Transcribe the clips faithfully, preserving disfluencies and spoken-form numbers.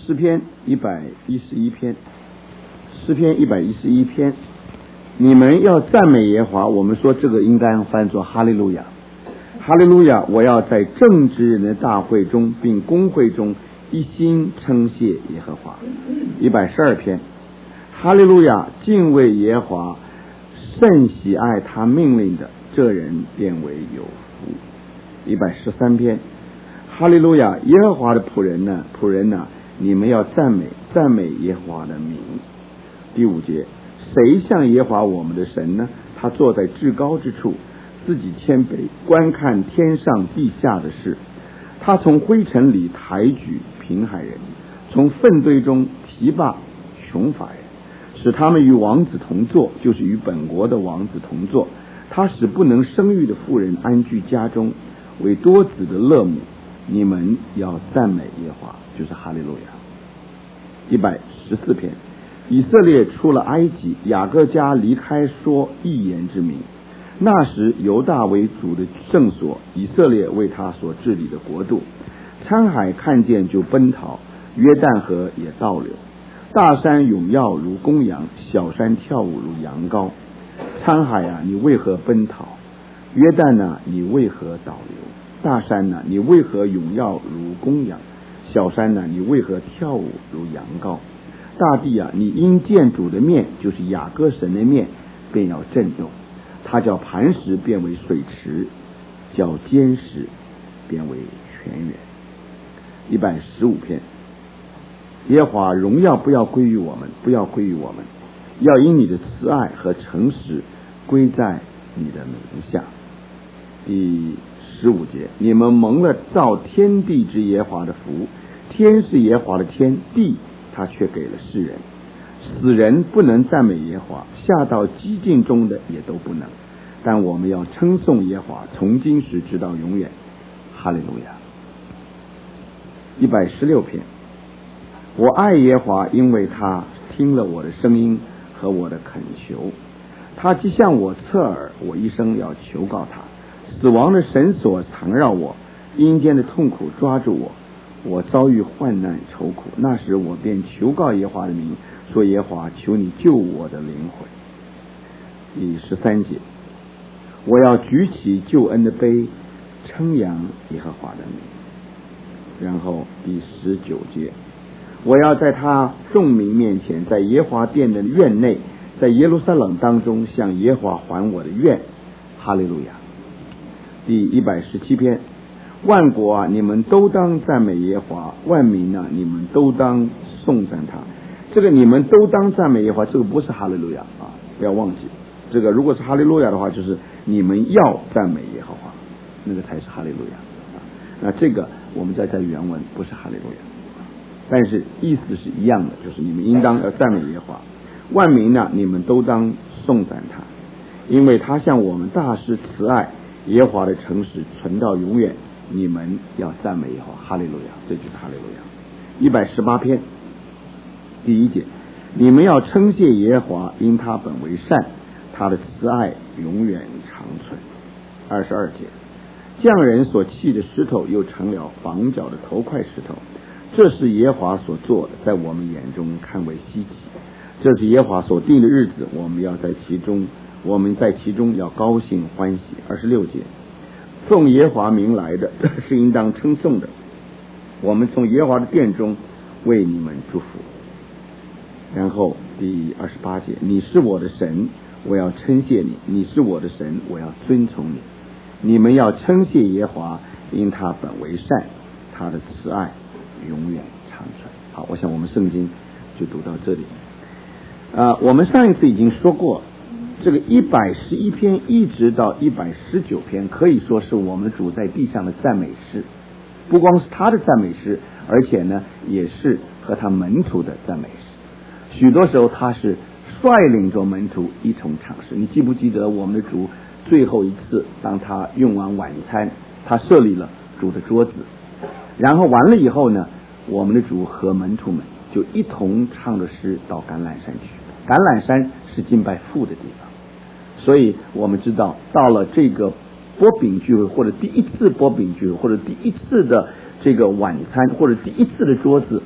诗篇一百一十一篇，诗篇一百一十一篇，你们要赞美耶和华。我们说这个应该翻作哈利路亚，哈利路亚！我要在正直人的大会中并公会中一心称谢耶和华。一百十二篇，哈利路亚！敬畏耶和华，甚喜爱他命令的，这人便为有福。一百十三篇，哈利路亚！耶和华的仆人呢，仆人呢，你们要赞美赞美耶和华的名。第五节，谁像耶和华我们的神呢？他坐在至高之处，自己谦卑，观看天上地下的事。他从灰尘里抬举贫寒人，从粪堆中提拔穷乏人，使他们与王子同坐，就是与本国的王子同坐。他使不能生育的妇人安居家中，为多子的乐母。你们要赞美耶和华，就是哈利路亚。一百十四篇，以色列出了埃及，雅各家离开说一言之名。那时犹大为主的圣所，以色列为他所治理的国度。沧海看见就奔逃，约旦河也倒流。大山涌耀如公羊，小山跳舞如羊羔。沧海啊，你为何奔逃？约旦啊，你为何倒流？大山啊，你为何涌耀如公羊？小山啊，你为何跳舞如羊羔？大地啊，你因见主的面，就是雅各神的面，便要震动。他叫磐石变为水池，叫坚石变为泉源。一百十五篇，耶和华荣耀不要归于我们，不要归于我们，要因你的慈爱和诚实归在你的名下。第十五节，你们蒙了造天地之耶和华的福，天是耶和华的天，地他却给了世人。死人不能赞美耶和华，下到激境中的也都不能，但我们要称颂耶和华，从今时直到永远。哈利路亚。一百十六篇，我爱耶和华，因为他听了我的声音和我的恳求。他既向我侧耳，我一生要求告他。死亡的绳索缠绕我，阴间的痛苦抓住我，我遭遇患难愁苦。那时我便求告耶和华的名，说耶和华，求你救我的灵魂。第十三节，我要举起救恩的杯，称扬耶和华的名。然后第十九节，我要在他众民面前，在耶和华殿的院内，在耶路撒冷当中向耶和华还我的愿。哈利路亚。第一百十七篇，万国啊，你们都当赞美耶和华，万民啊，你们都当颂赞他。这个你们都当赞美耶和华，这个不是哈利路亚啊，不要忘记。这个如果是哈利路亚的话，就是你们要赞美耶和华，那个才是哈利路亚啊。那这个我们在在原文不是哈利路亚，但是意思是一样的，就是你们应当要赞美耶和华，万民呢，你们都当颂赞他，因为他向我们大施慈爱，耶和华的诚实存到永远。你们要赞美耶和华，哈利路亚，这就是哈利路亚。一百十八篇第一节，你们要称谢耶和华，因他本为善，他的慈爱永远长存。二十二节，匠人所砌的石头又成了房角的头块石头，这是耶和华所做的，在我们眼中看为稀奇。这是耶和华所定的日子，我们要在其中我们在其中要高兴欢喜。二十六节，奉耶和华名来的是应当称颂的，我们从耶和华的殿中为你们祝福。然后第二十八节，你是我的神，我要称谢你，你是我的神，我要尊崇你。你们要称谢耶和华，因他本为善，他的慈爱永远长存。好，我想我们圣经就读到这里。呃，我们上一次已经说过，这个一百十一篇一直到一百十九篇，可以说是我们主在地上的赞美诗，不光是他的赞美诗，而且呢，也是和他门徒的赞美诗。许多时候他是率领着门徒一同唱诗。你记不记得我们的主最后一次，当他用完晚餐，他设立了主的桌子，然后完了以后呢，我们的主和门徒们就一同唱着诗到橄榄山去。橄榄山是敬拜父的地方，所以我们知道到了这个擘饼聚会，或者第一次擘饼聚会，或者第一次的这个晚餐，或者第一次的桌子，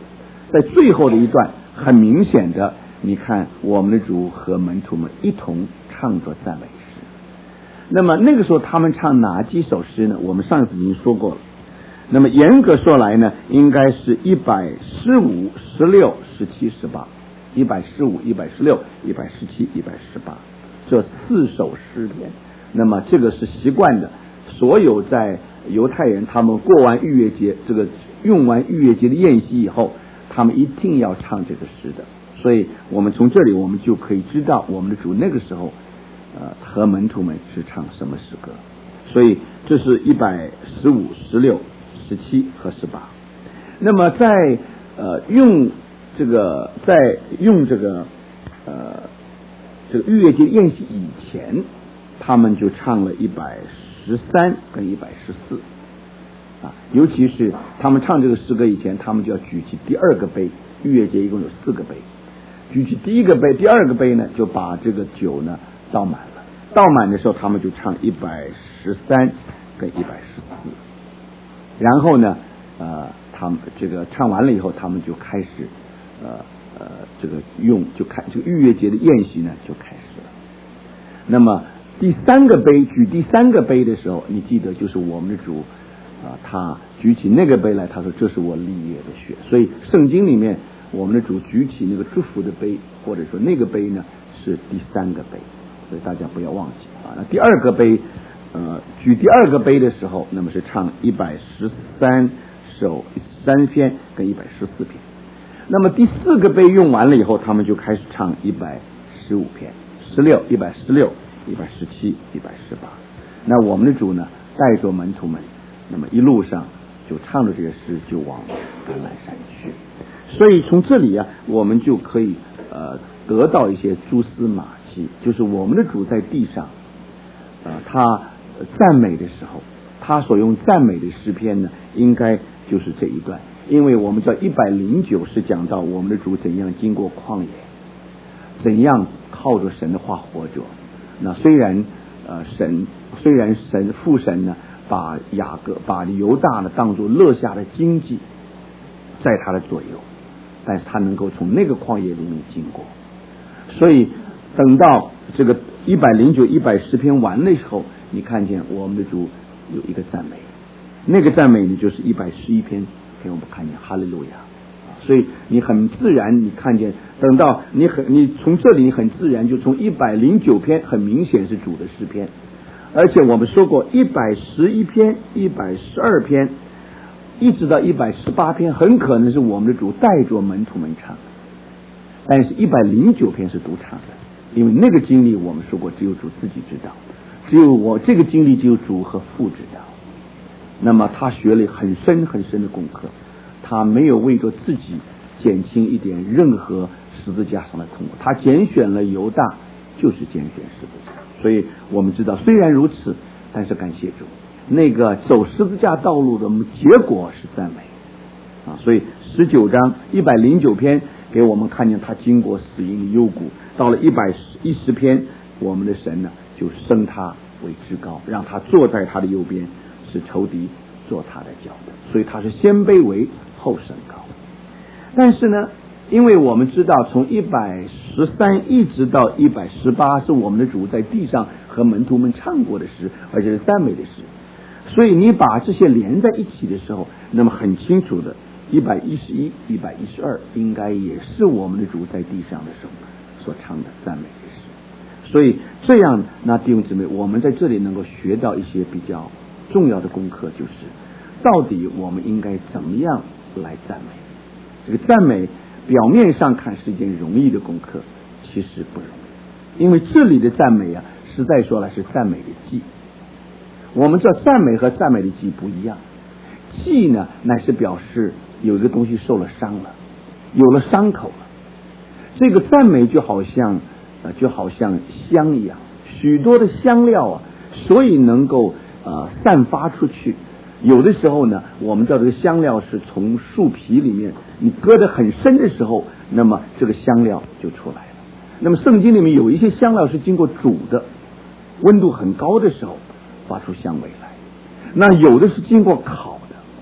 在最后的一段，很明显的，你看我们的主和门徒们一同唱着赞美诗。那么那个时候他们唱哪几首诗呢？我们上次已经说过了。那么严格说来呢，应该是一百十五、十六、十七、十八，一百十五、一百十六、一百十七、一百十八，这四首诗篇。那么这个是习惯的，所有在犹太人他们过完逾越节，这个用完逾越节的宴席以后，他们一定要唱这个诗的。所以我们从这里我们就可以知道我们的主那个时候呃和门徒们是唱什么诗歌。所以这是一百十五、十六、十七和十八。那么在呃用这个在用这个呃这个逾越节宴席以前，他们就唱了一百十三跟一百十四啊，尤其是他们唱这个诗歌以前，他们就要举起第二个杯。逾越节一共有四个杯，举起第一个杯，第二个杯呢就把这个酒呢倒满了。倒满的时候，他们就唱一百十三跟一百十四。然后呢，呃，他们这个唱完了以后，他们就开始，呃呃，这个用就开这个逾越节的宴席呢就开始了。那么第三个杯，举第三个杯的时候，你记得就是我们的主啊、呃，他举起那个杯来，他说这是我立约的血。所以圣经里面我们的主举起那个祝福的杯，或者说那个杯呢是第三个杯，所以大家不要忘记啊。那第二个杯，呃，举第二个杯的时候，那么是唱一百十三首三篇跟一百十四篇。那么第四个杯用完了以后，他们就开始唱一百十五篇、十六、一百十六、一百十七、一百十八。那我们的主呢，带着门徒们，那么一路上就唱着这些诗，就往橄榄山去。所以从这里啊，我们就可以呃得到一些蛛丝马迹，就是我们的主在地上，呃，他赞美的时候，他所用赞美的诗篇呢，应该就是这一段。因为我们知道一百零九是讲到我们的主怎样经过旷野，怎样靠着神的话活着。那虽然呃神虽然神父神呢把雅各把犹大呢当作乐下的经济在他的左右，但是他能够从那个旷野里面经过。所以等到这个一百零九、一百十篇完的时候，你看见我们的主有一个赞美，那个赞美呢就是一百十一篇。给我们看见哈利路亚，所以你很自然，你看见等到你很你从这里你很自然就从一百零九篇很明显是主的诗篇，而且我们说过一百十一篇、一百十二篇，一直到一百十八篇，很可能是我们的主带着门徒们唱，但是一百零九篇是独唱的，因为那个经历我们说过，只有主自己知道，只有我这个经历只有主和父知道。那么他学了很深很深的功课，他没有为着自己减轻一点任何十字架上的痛苦，他拣选了犹大，就是拣选十字架。所以我们知道，虽然如此，但是感谢主，那个走十字架道路的结果是赞美啊。所以十九章一百零九篇给我们看见他经过死荫的幽谷，到了一百一十篇，我们的神呢就升他为至高，让他坐在他的右边，是仇敌做他的脚的，所以他是先卑微后升高。但是呢，因为我们知道从一百十三一直到一百十八是我们的主在地上和门徒们唱过的诗，而且是赞美的诗，所以你把这些连在一起的时候，那么很清楚的一百一十一、一百一十二应该也是我们的主在地上的时候所唱的赞美的诗。所以这样，那弟兄姊妹，我们在这里能够学到一些比较重要的功课，就是到底我们应该怎么样来赞美。这个赞美表面上看是一件容易的功课，其实不容易，因为这里的赞美啊，实在说来是赞美的祭。我们知道赞美和赞美的祭不一样，祭呢乃是表示有一个东西受了伤了，有了伤口了。这个赞美就好像呃就好像香一样，许多的香料啊，所以能够呃散发出去。有的时候呢，我们知道这个香料是从树皮里面你割得很深的时候，那么这个香料就出来了。那么圣经里面有一些香料是经过煮的，温度很高的时候发出香味来，那有的是经过烤的，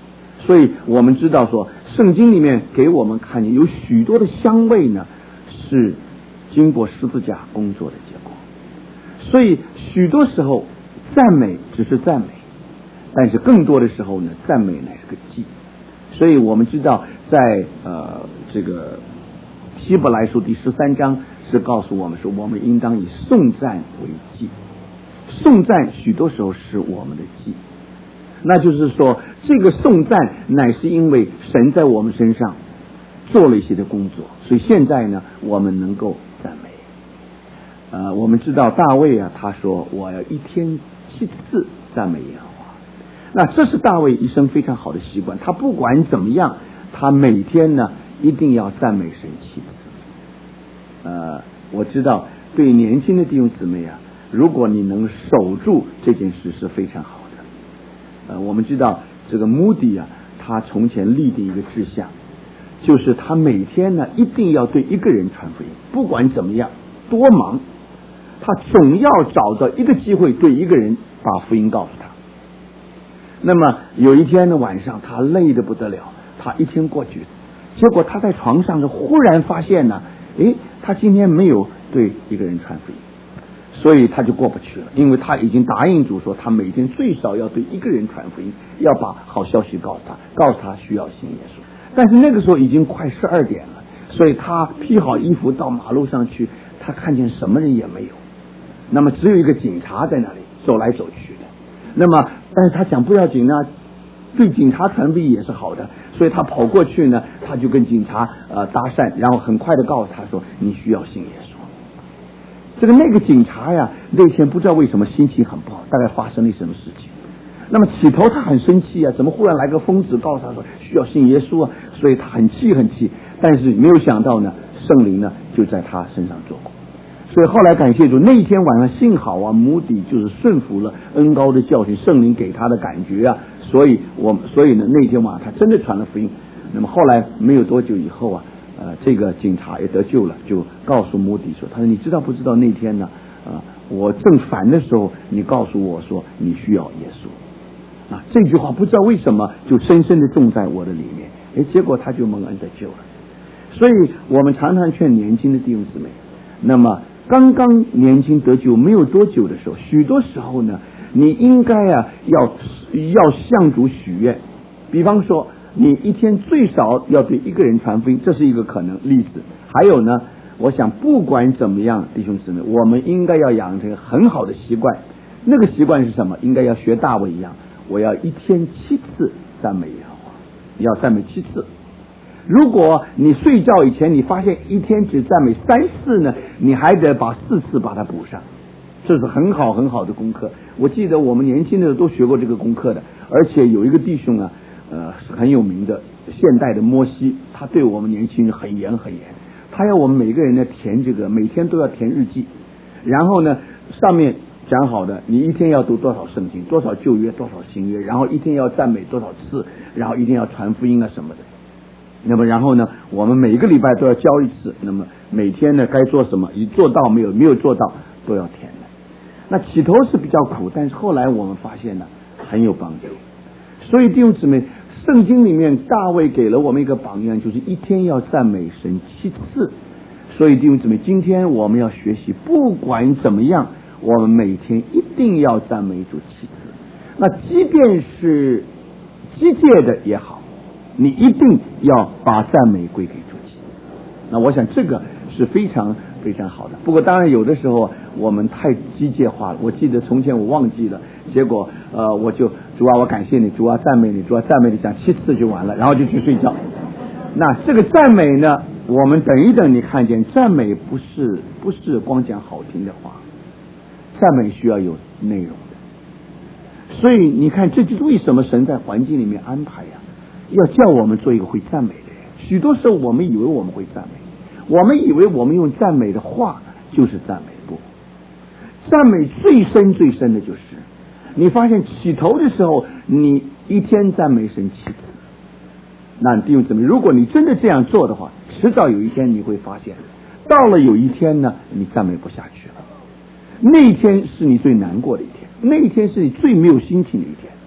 所以我们知道说，圣经里面给我们看见有许多的香味呢，是经过十字架工作的结果。所以许多时候赞美只是赞美，但是更多的时候呢，赞美乃是个祭。所以我们知道在呃这个希伯来书第十三章是告诉我们说，我们应当以颂赞为祭。颂赞许多时候是我们的祭，那就是说这个颂赞乃是因为神在我们身上做了一些的工作，所以现在呢我们能够赞美。呃，我们知道大卫啊，他说我要一天七次赞美耶和华。那这是大卫一生非常好的习惯，他不管怎么样，他每天呢一定要赞美神七次。呃，我知道对年轻的弟兄姊妹啊，如果你能守住这件事是非常好的。呃，我们知道这个穆迪啊，他从前立的一个志向，就是他每天呢一定要对一个人传福音，不管怎么样多忙，他总要找到一个机会对一个人把福音告诉他。那么有一天的晚上，他累得不得了，他一天过去，结果他在床上就忽然发现呢，诶，他今天没有对一个人传福音，所以他就过不去了，因为他已经答应主说，他每天最少要对一个人传福音，要把好消息告诉他，告诉他需要信耶稣。但是那个时候已经快十二点了，所以他披好衣服到马路上去，他看见什么人也没有，那么只有一个警察在那里走来走去的。那么但是他讲不要紧呢，对警察传福音也是好的，所以他跑过去呢，他就跟警察呃搭讪，然后很快的告诉他说，你需要信耶稣。这个那个警察呀，那天不知道为什么心情很不好，大概发生了什么事情。那么起头他很生气啊，怎么忽然来个疯子告诉他说需要信耶稣啊，所以他很气很气，但是没有想到呢，圣灵呢就在他身上做工。所以后来感谢主，那一天晚上幸好啊，穆迪就是顺服了恩膏的教训，圣灵给他的感觉啊，所以我所以呢那天晚上他真的传了福音。那么后来没有多久以后啊，呃，这个警察也得救了，就告诉穆迪说，他说你知道不知道那天呢，啊、呃，我正烦的时候，你告诉我说你需要耶稣，啊，这句话不知道为什么就深深的种在我的里面，哎，结果他就蒙恩得救了。所以我们常常劝年轻的弟兄姊妹，那么刚刚年轻得救没有多久的时候，许多时候呢，你应该啊要要向主许愿，比方说你一天最少要对一个人传福音，这是一个可能例子。还有呢，我想不管怎么样，弟兄姊妹，我们应该要养成很好的习惯。那个习惯是什么？应该要学大卫一样，我要一天七次赞美耶和华，要赞美七次。如果你睡觉以前你发现一天只赞美三次呢，你还得把四次把它补上，这是很好很好的功课。我记得我们年轻的时候都学过这个功课的，而且有一个弟兄啊，呃，是很有名的现代的摩西，他对我们年轻人很严很严，他要我们每个人呢填这个，每天都要填日记，然后呢上面讲好的，你一天要读多少圣经，多少旧约，多少新约，然后一天要赞美多少次，然后一天要传福音啊什么的。那么然后呢，我们每一个礼拜都要交一次，那么每天呢该做什么，已做到没有，没有做到都要填的。那起头是比较苦，但是后来我们发现呢很有帮助。所以弟兄姊妹，圣经里面大卫给了我们一个榜样，就是一天要赞美神七次。所以弟兄姊妹，今天我们要学习，不管怎么样，我们每天一定要赞美主七次。那即便是机械的也好，你一定要把赞美归给主七次。那我想这个是非常非常好的。不过当然有的时候我们太机械化了，我记得从前我忘记了，结果呃我就主啊我感谢你，主啊赞美你，主啊赞美你，讲七次就完了，然后就去睡觉。那这个赞美呢，我们等一等，你看见赞美不是不是光讲好听的话，赞美需要有内容的。所以你看，这就是为什么神在环境里面安排呀、啊，要叫我们做一个会赞美的人。许多时候我们以为我们会赞美，我们以为我们用赞美的话就是赞美，不，赞美最深最深的就是你发现起头的时候你一天赞美神七次，那弟兄姊妹，如果你真的这样做的话，迟早有一天你会发现，到了有一天呢你赞美不下去了，那一天是你最难过的一天，那一天是你最没有心情的一天，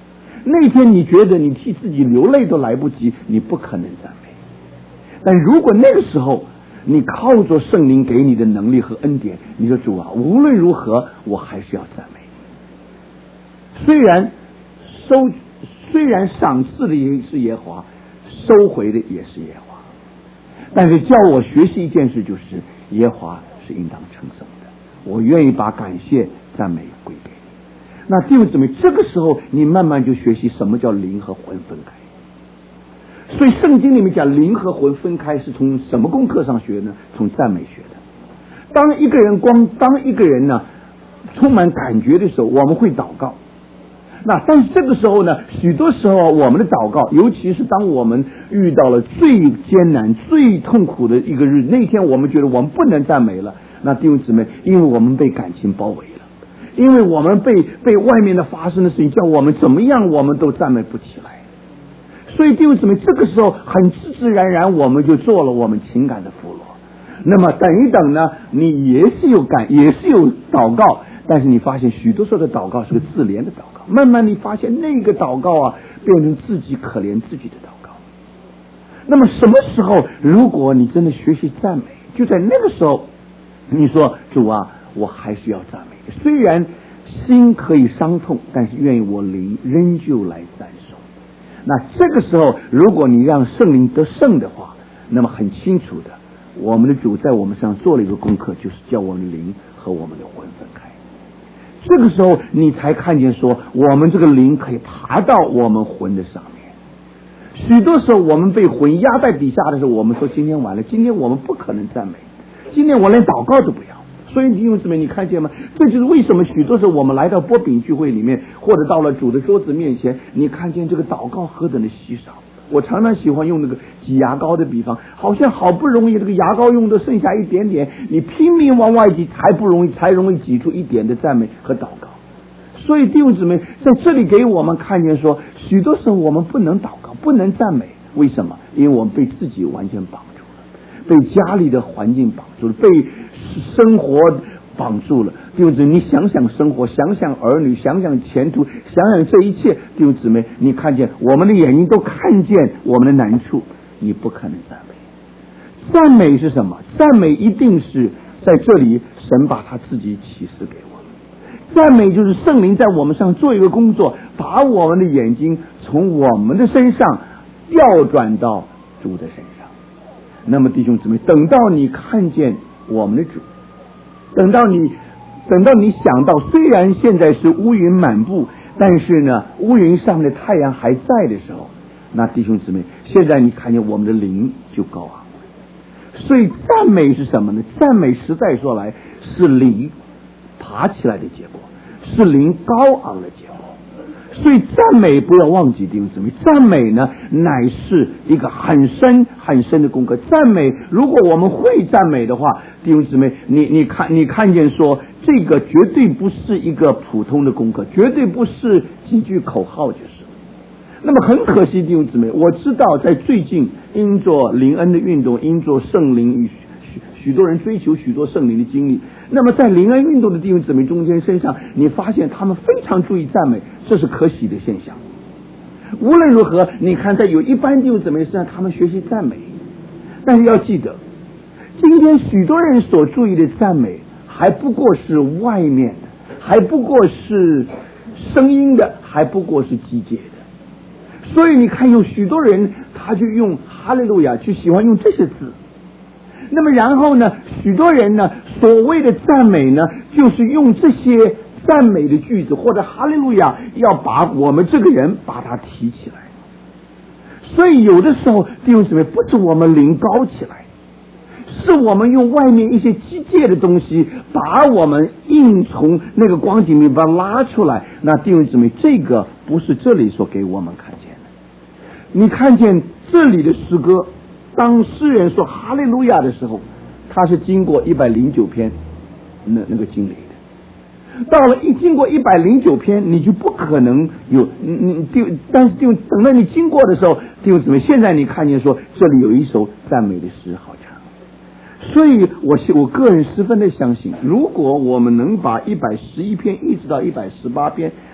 那天你觉得你替自己流泪都来不及，你不可能赞美。但如果那个时候你靠着圣灵给你的能力和恩典，你说主啊，无论如何我还是要赞美你。虽然收虽然赏赐的也是耶和华，收回的也是耶和华，但是叫我学习一件事，就是耶和华是应当称颂的，我愿意把感谢赞美归给你。那弟兄姊妹，这个时候你慢慢就学习什么叫灵和魂分开。所以圣经里面讲灵和魂分开是从什么功课上学呢？从赞美学的。当一个人光当一个人呢充满感觉的时候，我们会祷告。那但是这个时候呢，许多时候我们的祷告，尤其是当我们遇到了最艰难最痛苦的一个日，那天我们觉得我们不能赞美了，那弟兄姊妹，因为我们被感情包围了，因为我们被被外面的发生的事情叫我们怎么样我们都赞美不起来。所以弟兄姊妹，这个时候很自自然然我们就做了我们情感的俘虏。那么等一等呢，你也是有感也是有祷告，但是你发现许多时候的祷告是个自怜的祷告，慢慢你发现那个祷告啊变成自己可怜自己的祷告。那么什么时候如果你真的学习赞美，就在那个时候你说主啊，我还是要赞美，虽然心可以伤痛，但是愿意我灵仍旧来赞颂。那这个时候如果你让圣灵得胜的话，那么很清楚的，我们的主在我们身上做了一个功课，就是叫我们灵和我们的魂分开。这个时候你才看见说我们这个灵可以爬到我们魂的上面。许多时候我们被魂压在底下的时候，我们说今天完了，今天我们不可能赞美，今天我连祷告都不要。所以弟兄姊妹，你看见吗？这就是为什么许多时候我们来到波饼聚会里面，或者到了主的桌子面前，你看见这个祷告何等的稀少。我常常喜欢用那个挤牙膏的比方，好像好不容易这个牙膏用的剩下一点点，你拼命往外挤，才不容易才容易挤出一点的赞美和祷告。所以弟兄姊妹，在这里给我们看见说，许多时候我们不能祷告，不能赞美，为什么？因为我们被自己完全绑住了，被家里的环境绑住了，被生活绑住了。弟兄姊妹，你想想生活，想想儿女，想想前途，想想这一切，弟兄姊妹，你看见我们的眼睛都看见我们的难处，你不可能赞美。赞美是什么？赞美一定是在这里神把他自己启示给我们。赞美就是圣灵在我们上做一个工作，把我们的眼睛从我们的身上调转到主的身上。那么弟兄姊妹，等到你看见我们的主，等到你等到你想到虽然现在是乌云满布，但是呢乌云上面的太阳还在的时候，那弟兄姊妹，现在你看见我们的灵就高昂了。所以赞美是什么呢？赞美实在说来是灵爬起来的结果，是灵高昂的结果。所以赞美不要忘记弟兄姊妹，赞美呢乃是一个很深很深的功课。赞美如果我们会赞美的话，弟兄姊妹，你你看你看见说这个绝对不是一个普通的功课，绝对不是几句口号就是。那么很可惜弟兄姊妹，我知道在最近因着灵恩的运动，因着圣灵与许许多人追求许多圣灵的经历，那么在灵恩运动的弟兄姊妹中间身上，你发现他们非常注意赞美，这是可喜的现象。无论如何，你看在有一般弟兄姊妹身上，他们学习赞美，但是要记得，今天许多人所注意的赞美还不过是外面的，还不过是声音的，还不过是机械的。所以你看有许多人他就用哈利路亚，就喜欢用这些字。那么然后呢，许多人呢所谓的赞美呢，就是用这些赞美的句子或者哈利路亚，要把我们这个人把他提起来。所以有的时候弟兄姊妹，不是我们灵高起来，是我们用外面一些机械的东西把我们硬从那个光景里把它拉出来。那弟兄姊妹，这个不是这里所给我们看见的。你看见这里的诗歌，当诗人说哈利路亚的时候，他是经过一百零九篇那那个经历的。到了一经过一百零九篇，你就不可能有你你但是就等到你经过的时候，弟兄姊妹，现在你看见说这里有一首赞美的诗好唱。所以我我个人十分的相信，如果我们能把一百十一篇一直到一百十八篇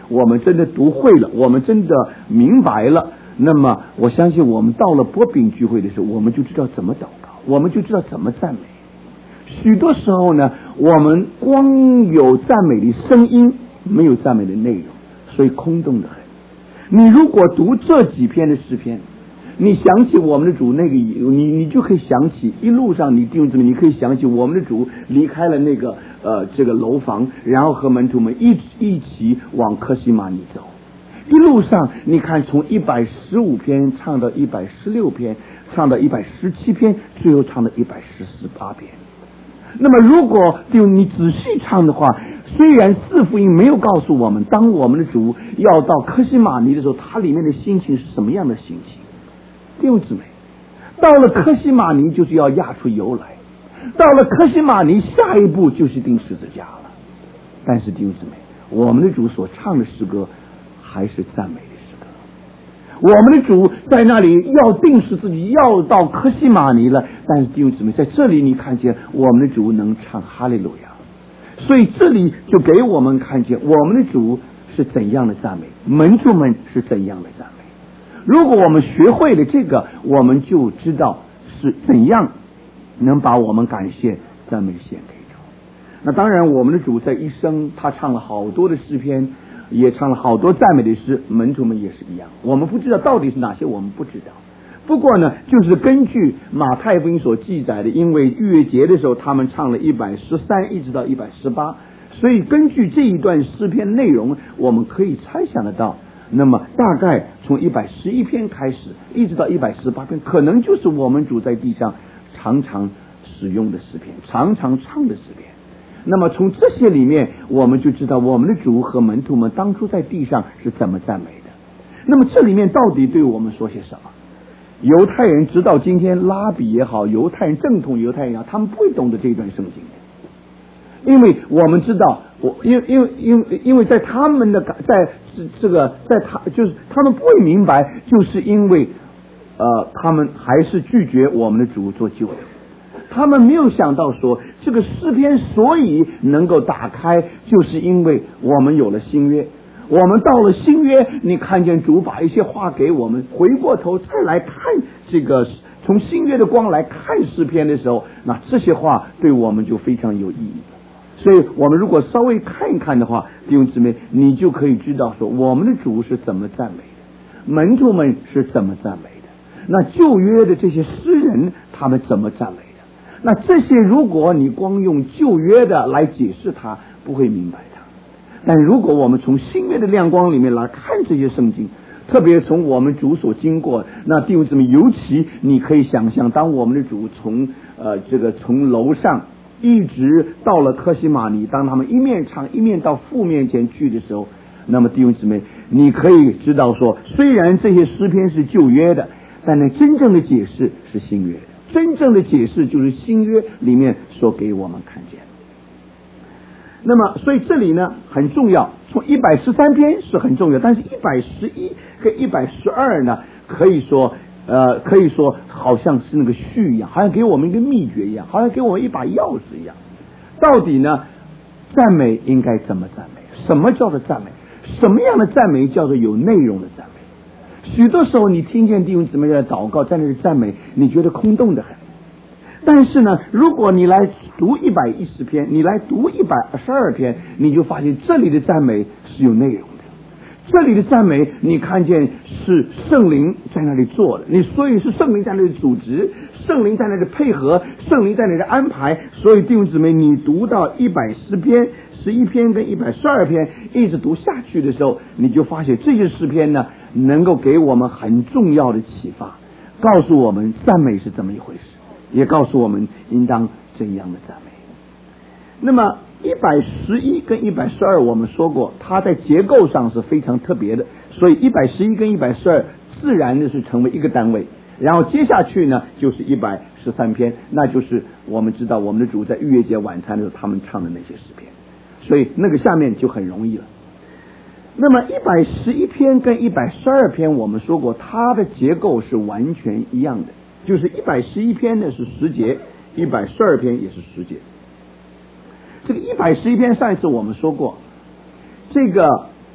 我们真的读会了，我们真的明白了，那么我相信我们到了擘饼聚会的时候，我们就知道怎么祷告，我们就知道怎么赞美。许多时候呢，我们光有赞美的声音，没有赞美的内容，所以空洞的很。你如果读这几篇的诗篇，你想起我们的主那个，你你就可以想起一路上你弟兄姊妹，你可以想起我们的主离开了那个呃这个楼房，然后和门徒们一一起往客西马尼走。一路上你看，从一百十五篇唱到一百十六篇，唱到一百十七篇，最后唱到一百十八篇。那么如果就你仔细唱的话，虽然四福音没有告诉我们，当我们的主要到客西马尼的时候，他里面的心情是什么样的心情？弟兄姊妹，到了客西马尼就是要压出油来，到了客西马尼下一步就是钉十字架了。但是弟兄姊妹，我们的主所唱的诗歌还是赞美的诗歌。我们的主在那里要钉十字架，要到客西马尼了，但是弟兄姊妹，在这里你看见我们的主能唱哈利路亚，所以这里就给我们看见我们的主是怎样的赞美，门徒们是怎样的赞美。如果我们学会了这个，我们就知道是怎样能把我们感谢赞美献给主。那当然我们的主在一生他唱了好多的诗篇，也唱了好多赞美的诗，门徒们也是一样，我们不知道到底是哪些，我们不知道。不过呢，就是根据马太福音所记载的，因为逾越节的时候他们唱了一百十三一直到一百十八，所以根据这一段诗篇内容，我们可以猜想得到，那么大概从一百十一篇开始一直到一百十八篇，可能就是我们主在地上常常使用的诗篇，常常唱的诗篇。那么从这些里面，我们就知道我们的主和门徒们当初在地上是怎么赞美的。那么这里面到底对我们说些什么？犹太人直到今天，拉比也好，犹太人正统犹太人也好，他们不会懂得这段圣经的，因为我们知道，我因为因为因为因为在他们的在这这个在他就是他们不会明白，就是因为呃他们还是拒绝我们的主做救主。他们没有想到说，这个诗篇所以能够打开，就是因为我们有了新约。我们到了新约，你看见主把一些话给我们，回过头再来看这个从新约的光来看诗篇的时候，那这些话对我们就非常有意义。所以我们如果稍微看一看的话，弟兄姊妹，你就可以知道说我们的主是怎么赞美的，门徒们是怎么赞美的，那旧约的这些诗人他们怎么赞美的。那这些如果你光用旧约的来解释它，不会明白它。但如果我们从新约的亮光里面来看这些圣经，特别从我们主所经过，那弟兄姊妹，尤其你可以想象，当我们的主从呃这个从楼上一直到了客西马尼，当他们一面唱一面到父面前去的时候，那么弟兄姊妹，你可以知道说，虽然这些诗篇是旧约的，但呢真正的解释是新约的。真正的解释就是新约里面所给我们看见。那么所以这里呢很重要，从一百十三篇是很重要，但是一百十一跟一百十二呢，可以说呃可以说好像是那个序一样，好像给我们一个秘诀一样，好像给我们一把钥匙一样。到底呢赞美应该怎么赞美？什么叫做赞美？什么样的赞美叫做有内容的赞美？许多时候你听见弟兄姊妹在祷告，在那里赞美，你觉得空洞的很。但是呢，如果你来读一百一十篇，你来读一百二十二篇，你就发现这里的赞美是有内容的。这里的赞美你看见是圣灵在那里做的，你所以是圣灵在那里组织，圣灵在那里配合，圣灵在那里安排。所以弟兄姊妹，你读到一百十篇十一篇跟一百十二篇一直读下去的时候，你就发现这些诗篇呢能够给我们很重要的启发，告诉我们赞美是怎么一回事，也告诉我们应当怎样的赞美。那么一百十一跟一百十二我们说过，它在结构上是非常特别的，所以一百十一跟一百十二自然的是成为一个单位。然后接下去呢就是一百十三篇，那就是我们知道我们的主在逾越节晚餐的时候他们唱的那些诗篇，所以那个下面就很容易了。那么一百十一篇跟一百十二篇我们说过，它的结构是完全一样的，就是一百十一篇呢是十节，一百十二篇也是十节。这个一百十一篇上一次我们说过，这个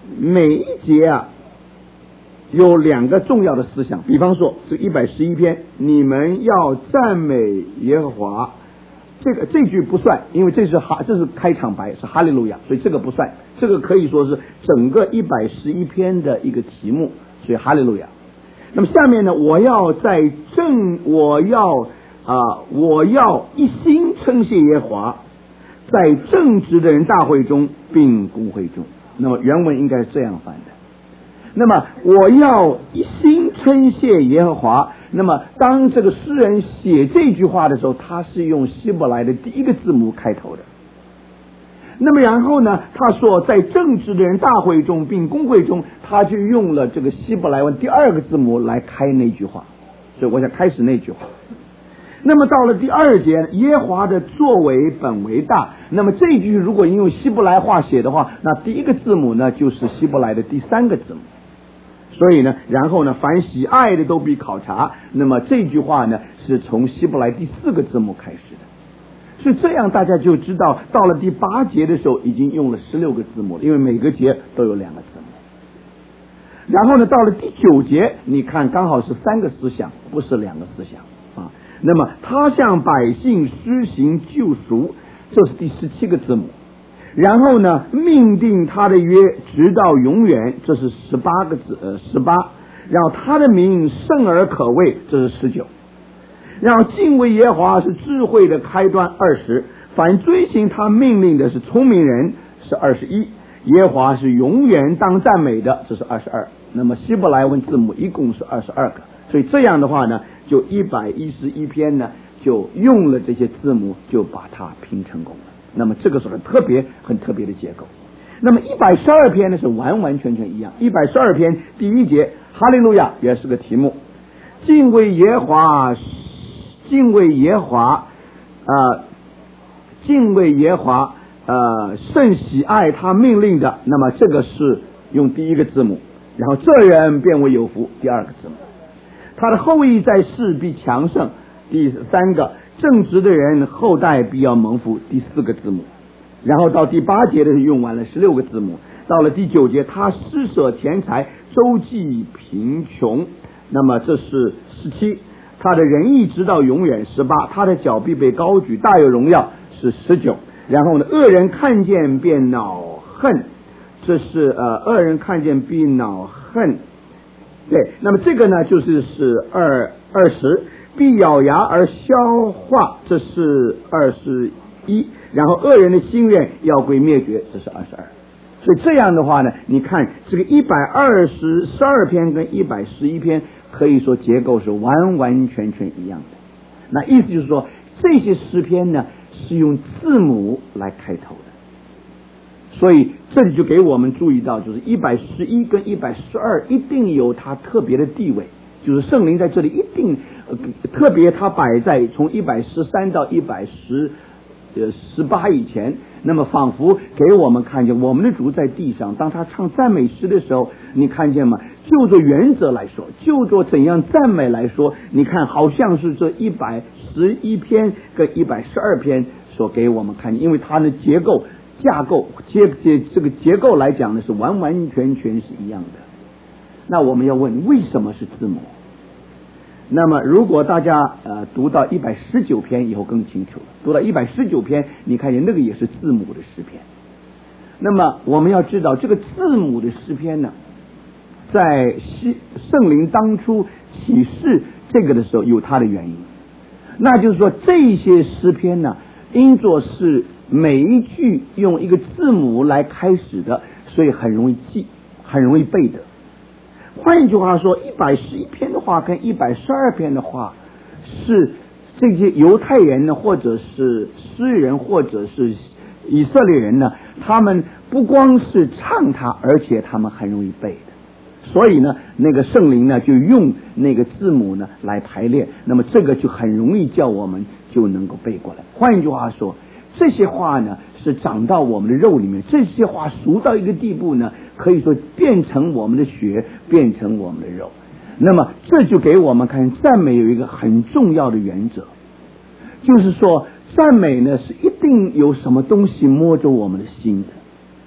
每一节啊有两个重要的思想，比方说这一百十一篇，你们要赞美耶和华，这个这句不算，因为这是哈这是开场白，是哈利路亚，所以这个不算，这个可以说是整个一百十一篇的一个题目，所以哈利路亚。那么下面呢，我要在正我要啊、呃、我要一心称谢耶和华，在正直的人大会中并公会中。那么原文应该是这样翻的。那么我要一心称谢耶和华，那么当这个诗人写这句话的时候，他是用希伯来的第一个字母开头的。那么然后呢，他说在正直的人大会中并公会中，他就用了这个希伯来文第二个字母来开那句话，所以我想开始那句话。那么到了第二节，耶和华的作为本为大，那么这句如果用希伯来话写的话，那第一个字母呢就是希伯来的第三个字母。所以呢，然后呢，凡喜爱的都必考察，那么这句话呢是从希伯来第四个字母开始的。所以这样大家就知道，到了第八节的时候已经用了十六个字母了，因为每个节都有两个字母。然后呢，到了第九节，你看刚好是三个思想，不是两个思想啊。那么他向百姓施行救赎，这是第十七个字母。然后呢，命定他的约直到永远，这是十八个字呃十八。然后他的名圣而可畏，这是十九。然后敬畏耶和华是智慧的开端，二十。凡遵行他命令的是聪明人，是二十一。耶和华是永远当赞美的，这是二十二。那么希伯来文字母一共是二十二个，所以这样的话呢，就一百一十一篇呢，就用了这些字母，就把它拼成功了。那么这个是很特别、很特别的结构。那么一百十二篇呢是完完全全一样。一百十二篇第一节，哈利路亚也是个题目，敬畏耶和华。敬畏耶和华，呃，敬畏耶和华，呃，甚喜爱他命令的。那么这个是用第一个字母，然后这人便为有福，第二个字母。他的后裔在世必强盛，第三个正直的人后代必要蒙福，第四个字母。然后到第八节的时候用完了十六个字母，到了第九节，他施舍钱财，周济贫穷，那么这是十七。他的仁义直到永远，十八。他的脚必被高举，大有荣耀，是十九。然后呢，恶人看见便恼恨，这是呃恶人看见必恼恨。对，那么这个呢就是是二二十，必咬牙而消化，这是二十一。然后恶人的心愿要归灭绝，这是二十二。所以这样的话呢，你看这个一百二十十二篇跟一百十一篇。可以说结构是完完全全一样的。那意思就是说，这些诗篇呢是用字母来开头的，所以这里就给我们注意到，就是一百十一跟一百十二一定有它特别的地位，就是圣灵在这里一定、呃、特别它摆在从一百十三到一百十呃十八以前，那么仿佛给我们看见我们的主在地上，当他唱赞美诗的时候，你看见吗？就做原则来说，就做怎样赞美来说，你看好像是这一百十一篇跟一百十二篇所给我们看见，因为它的结构架构结结这个结构来讲呢是完完全全是一样的。那我们要问为什么是字母？那么如果大家呃读到一百十九篇以后更清楚了，读到一百十九篇，你看见那个也是字母的诗篇。那么我们要知道，这个字母的诗篇呢，在圣灵当初启示这个的时候有它的原因，那就是说这些诗篇呢，因作是每一句用一个字母来开始的，所以很容易记，很容易背的。换一句话说，一百十一篇的话跟一百十二篇的话，是这些犹太人呢，或者是诗人，或者是以色列人呢，他们不光是唱它，而且他们很容易背的。所以呢，那个圣灵呢就用那个字母呢来排列，那么这个就很容易叫我们就能够背过来。换一句话说，这些话呢是长到我们的肉里面，这些话熟到一个地步呢，可以说变成我们的血，变成我们的肉。那么这就给我们看赞美有一个很重要的原则，就是说赞美呢是一定有什么东西摸着我们的心的。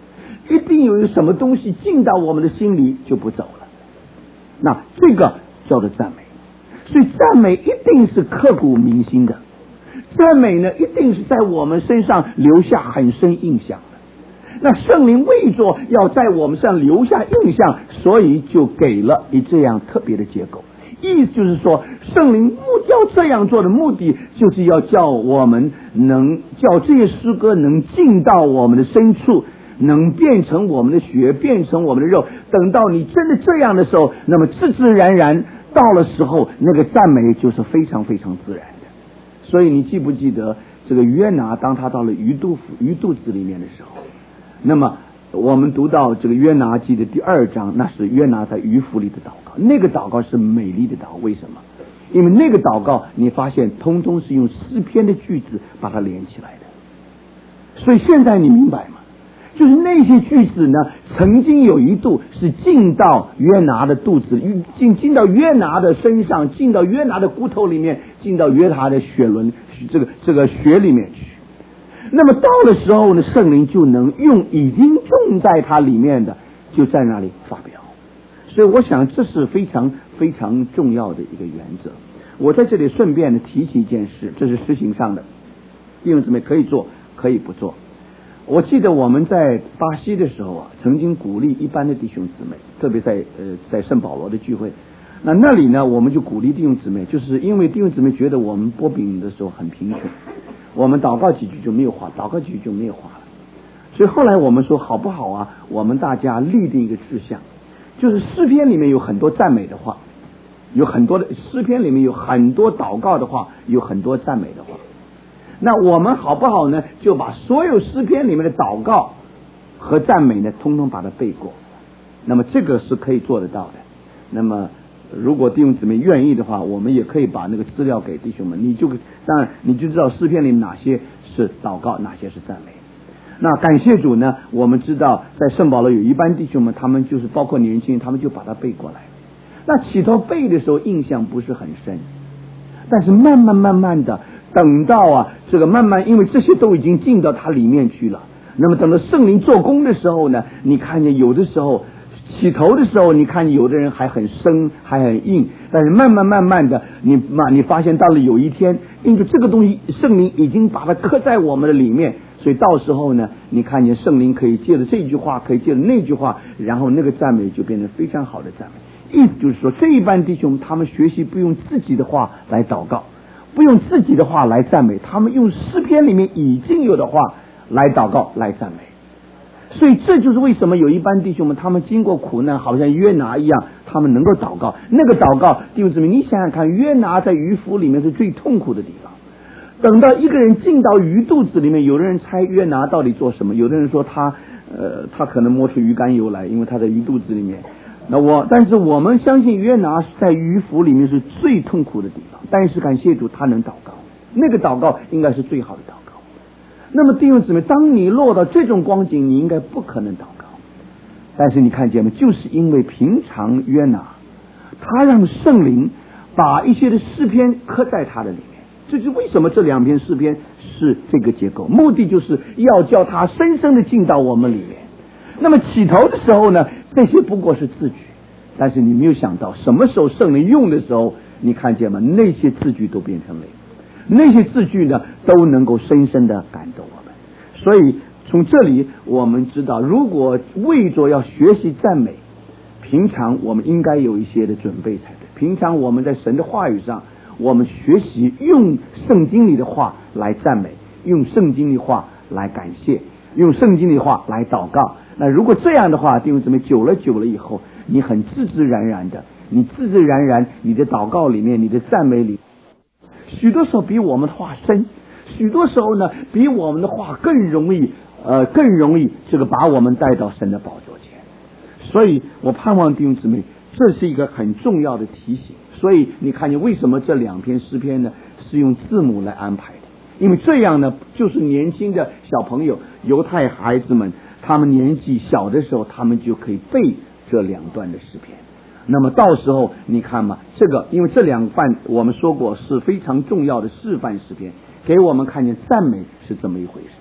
一定有一个什么东西进到我们的心里就不走了，那这个叫做赞美。所以赞美一定是刻骨铭心的，赞美呢一定是在我们身上留下很深印象的。那圣灵为着要在我们身上留下印象，所以就给了一这样特别的结构。意思就是说，圣灵要这样做的目的，就是要叫我们能叫这些诗歌能进到我们的深处，能变成我们的血，变成我们的肉。等到你真的这样的时候，那么自自然然到了时候，那个赞美就是非常非常自然的。所以你记不记得这个约拿，当他到了鱼肚鱼肚子里面的时候，那么我们读到这个约拿记的第二章，那是约拿在鱼腹里的祷告。那个祷告是美丽的祷告，为什么？因为那个祷告你发现通通是用诗篇的句子把它连起来的。所以现在你明白吗？就是那些句子呢，曾经有一度是进到约拿的肚子，进进到约拿的身上，进到约拿的骨头里面，进到约拿的血轮这个这个血里面去。那么到的时候呢，圣灵就能用已经种在它里面的，就在那里发表。所以我想这是非常非常重要的一个原则。我在这里顺便的提起一件事，这是实行上的，弟兄姊妹可以做，可以不做。我记得我们在巴西的时候啊，曾经鼓励一般的弟兄姊妹，特别在呃在圣保罗的聚会，那那里呢，我们就鼓励弟兄姊妹，就是因为弟兄姊妹觉得我们剥饼的时候很贫穷，我们祷告几句就没有话，祷告几句就没有话了。所以后来我们说好不好啊？我们大家立定一个志向，就是诗篇里面有很多赞美的话，有很多的诗篇里面有很多祷告的话，有很多赞美的话。那我们好不好呢？就把所有诗篇里面的祷告和赞美呢，通通把它背过。那么这个是可以做得到的。那么如果弟兄姊妹愿意的话，我们也可以把那个资料给弟兄们，你就当然你就知道诗篇里哪些是祷告，哪些是赞美。那感谢主呢，我们知道在圣保罗有一班弟兄们，他们就是包括年轻人，他们就把它背过来。那起头背的时候印象不是很深，但是慢慢慢慢的等到啊这个慢慢，因为这些都已经进到它里面去了，那么等到圣灵做工的时候呢，你看见有的时候起头的时候，你看有的人还很生还很硬，但是慢慢慢慢的你嘛你发现到了有一天，因为这个东西圣灵已经把它刻在我们的里面，所以到时候呢，你看见圣灵可以借着这句话，可以借着那句话，然后那个赞美就变成非常好的赞美。意思就是说，这一班弟兄他们学习不用自己的话来祷告，不用自己的话来赞美，他们用诗篇里面已经有的话来祷告来赞美。所以这就是为什么有一班弟兄们他们经过苦难，好像约拿一样，他们能够祷告。那个祷告弟兄姊妹，你想想看，约拿在鱼腹里面是最痛苦的地方，等到一个人进到鱼肚子里面，有的人猜约拿到底做什么，有的人说他呃他可能摸出鱼肝油来，因为他在鱼肚子里面。那我但是我们相信约拿在鱼腹里面是最痛苦的地方，但是感谢主他能祷告，那个祷告应该是最好的祷告。那么弟兄姊妹，当你落到这种光景，你应该不可能祷告，但是你看见吗？就是因为平常约拿他让圣灵把一些的诗篇刻在他的里面，这是为什么这两篇诗篇是这个结构，目的就是要叫他深深的进到我们里面。那么起头的时候呢，这些不过是字句，但是你没有想到什么时候圣灵用的时候，你看见吗？那些字句都变成灵，那些字句呢都能够深深的感动我们。所以从这里我们知道，如果为着要学习赞美，平常我们应该有一些的准备才对。平常我们在神的话语上，我们学习用圣经里的话来赞美，用圣经的话来感谢，用圣经的话来祷告。那如果这样的话，弟兄姊妹，久了久了以后，你很自自然然的，你自自然然你的祷告里面，你的赞美里，许多时候比我们的话深，许多时候呢比我们的话更容易呃更容易这个把我们带到神的宝座前。所以我盼望弟兄姊妹，这是一个很重要的提醒。所以你看见为什么这两篇诗篇呢是用字母来安排的？因为这样呢，就是年轻的小朋友犹太孩子们，他们年纪小的时候，他们就可以背这两段的诗篇。那么到时候你看嘛，这个因为这两段我们说过是非常重要的示范诗篇，给我们看见赞美是这么一回事。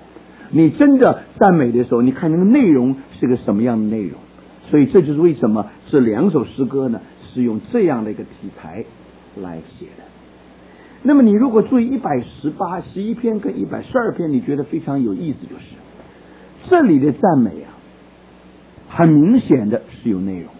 你真的赞美的时候，你看那个内容是个什么样的内容。所以这就是为什么这两首诗歌呢是用这样的一个题材来写的。那么你如果注意一百十八十一篇跟一百十二篇，你觉得非常有意思，就是这里的赞美啊，很明显的是有内容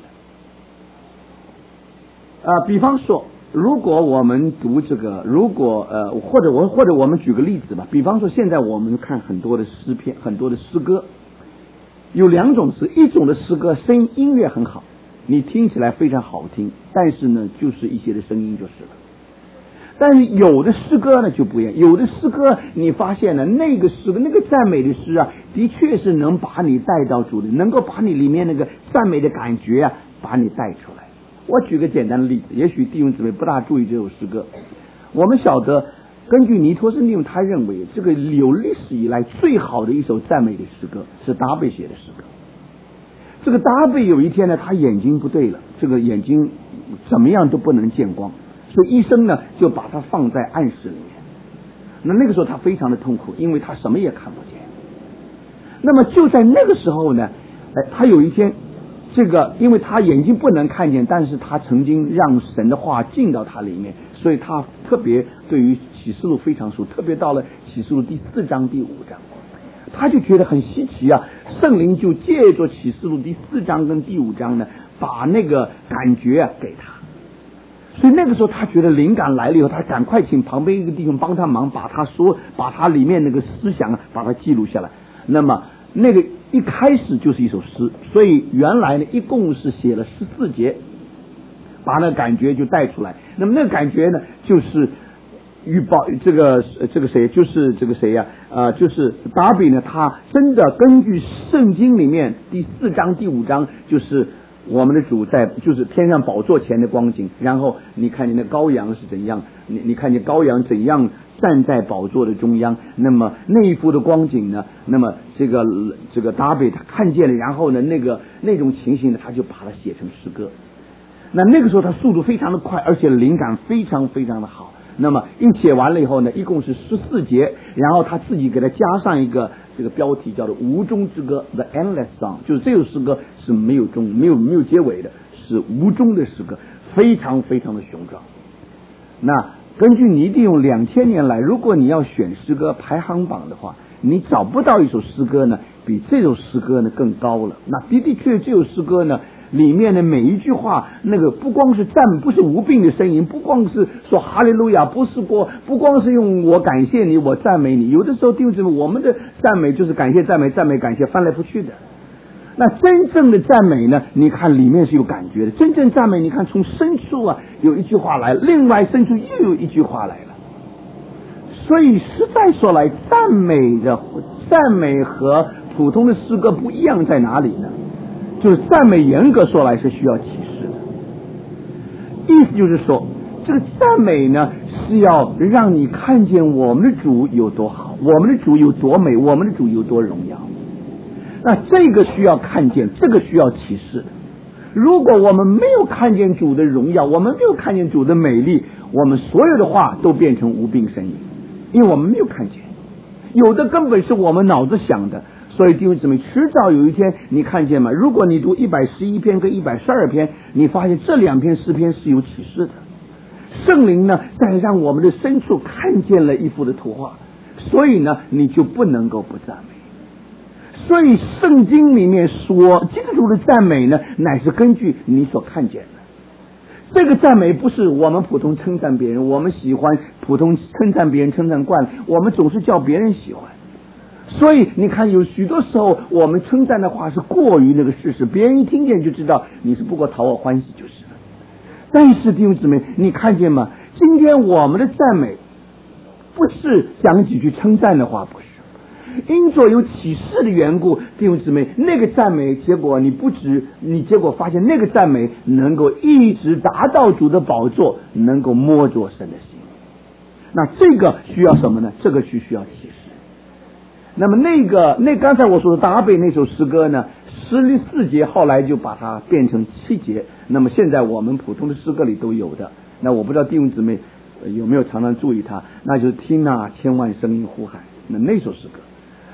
的。啊，比方说，如果我们读这个，如果呃，或者我或者我们举个例子吧，比方说现在我们看很多的诗篇，很多的诗歌。有两种诗，一种的诗歌声音音乐很好，你听起来非常好听，但是呢就是一些的声音就是了。但是有的诗歌呢就不一样，有的诗歌你发现呢，那个诗歌那个赞美的诗啊，的确是能把你带到主的，能够把你里面那个赞美的感觉啊把你带出来。我举个简单的例子，也许弟兄姊妹不大注意这首诗歌。我们晓得根据尼托斯利用，他认为这个有历史以来最好的一首赞美的诗歌是达贝写的诗歌。这个达贝有一天呢，他眼睛不对了，这个眼睛怎么样都不能见光，所以医生呢就把他放在暗室里面。那那个时候他非常的痛苦，因为他什么也看不见。那么就在那个时候呢，哎，他有一天这个因为他眼睛不能看见，但是他曾经让神的话进到他里面，所以他特别对于启示录非常熟，特别到了启示录第四章第五章，他就觉得很稀奇啊，圣灵就借着启示录第四章跟第五章呢，把那个感觉啊给他。所以那个时候他觉得灵感来了以后，他赶快请旁边一个弟兄帮他忙，把他说把他里面那个思想啊把它记录下来。那么那个一开始就是一首诗，所以原来呢一共是写了十四节，把那个感觉就带出来。那么那个感觉呢，就是预报这个这个谁，就是这个谁呀、啊？呃，就是达比呢，他真的根据圣经里面第四章第五章，就是我们的主在就是天上宝座前的光景，然后你看见那羔羊是怎样，你你看见羔羊怎样站在宝座的中央，那么那一幅的光景呢，那么这个这个达比他看见了，然后呢那个那种情形呢，他就把它写成诗歌。那那个时候他速度非常的快，而且灵感非常非常的好。那么一写完了以后呢，一共是十四节，然后他自己给他加上一个这个标题叫做无终之歌 The Endless Song， 就是这首诗歌是没有终没有没有结尾的，是无终的诗歌，非常非常的雄壮。那根据你一定用两千年来，如果你要选诗歌排行榜的话，你找不到一首诗歌呢比这首诗歌呢更高了。那的的确这首诗歌呢里面的每一句话，那个不光是赞，不是无病的声音，不光是说哈利路亚，不是过，不光是用我感谢你，我赞美你。有的时候弟兄姊妹，我们的赞美就是感谢赞美赞美感谢翻来覆去的。那真正的赞美呢，你看里面是有感觉的。真正赞美，你看从深处啊有一句话来，另外深处又有一句话来了。所以实在说来，赞美的赞美和普通的诗歌不一样在哪里呢？就是赞美严格说来是需要启示的，意思就是说这个赞美呢是要让你看见我们的主有多好，我们的主有多美，我们的主有多荣耀。那这个需要看见，这个需要启示的。如果我们没有看见主的荣耀，我们没有看见主的美丽，我们所有的话都变成无病呻吟，因为我们没有看见。有的根本是我们脑子想的。所以弟兄姊妹，迟早有一天你看见吗？如果你读一百十一篇跟一百十二篇，你发现这两篇诗篇是有启示的。圣灵呢在让我们的深处看见了一幅的图画，所以呢你就不能够不赞美。所以圣经里面说基督徒的赞美呢，乃是根据你所看见的。这个赞美不是我们普通称赞别人，我们喜欢普通称赞别人称赞惯了，我们总是叫别人喜欢。所以你看有许多时候我们称赞的话是过于那个事实，别人一听见就知道你是不过讨我欢喜就是了。但是弟兄姊妹，你看见吗？今天我们的赞美不是讲几句称赞的话，不是因着有启示的缘故，弟兄姊妹，那个赞美结果你不止你结果发现那个赞美能够一直达到主的宝座，能够摸着神的心。那这个需要什么呢？这个需需要启示。那么那个那刚才我说的达贝那首诗歌呢，十四节后来就把它变成七节，那么现在我们普通的诗歌里都有的。那我不知道弟兄姊妹有没有常常注意它，那就是听啊千万声音呼喊，那那首诗歌。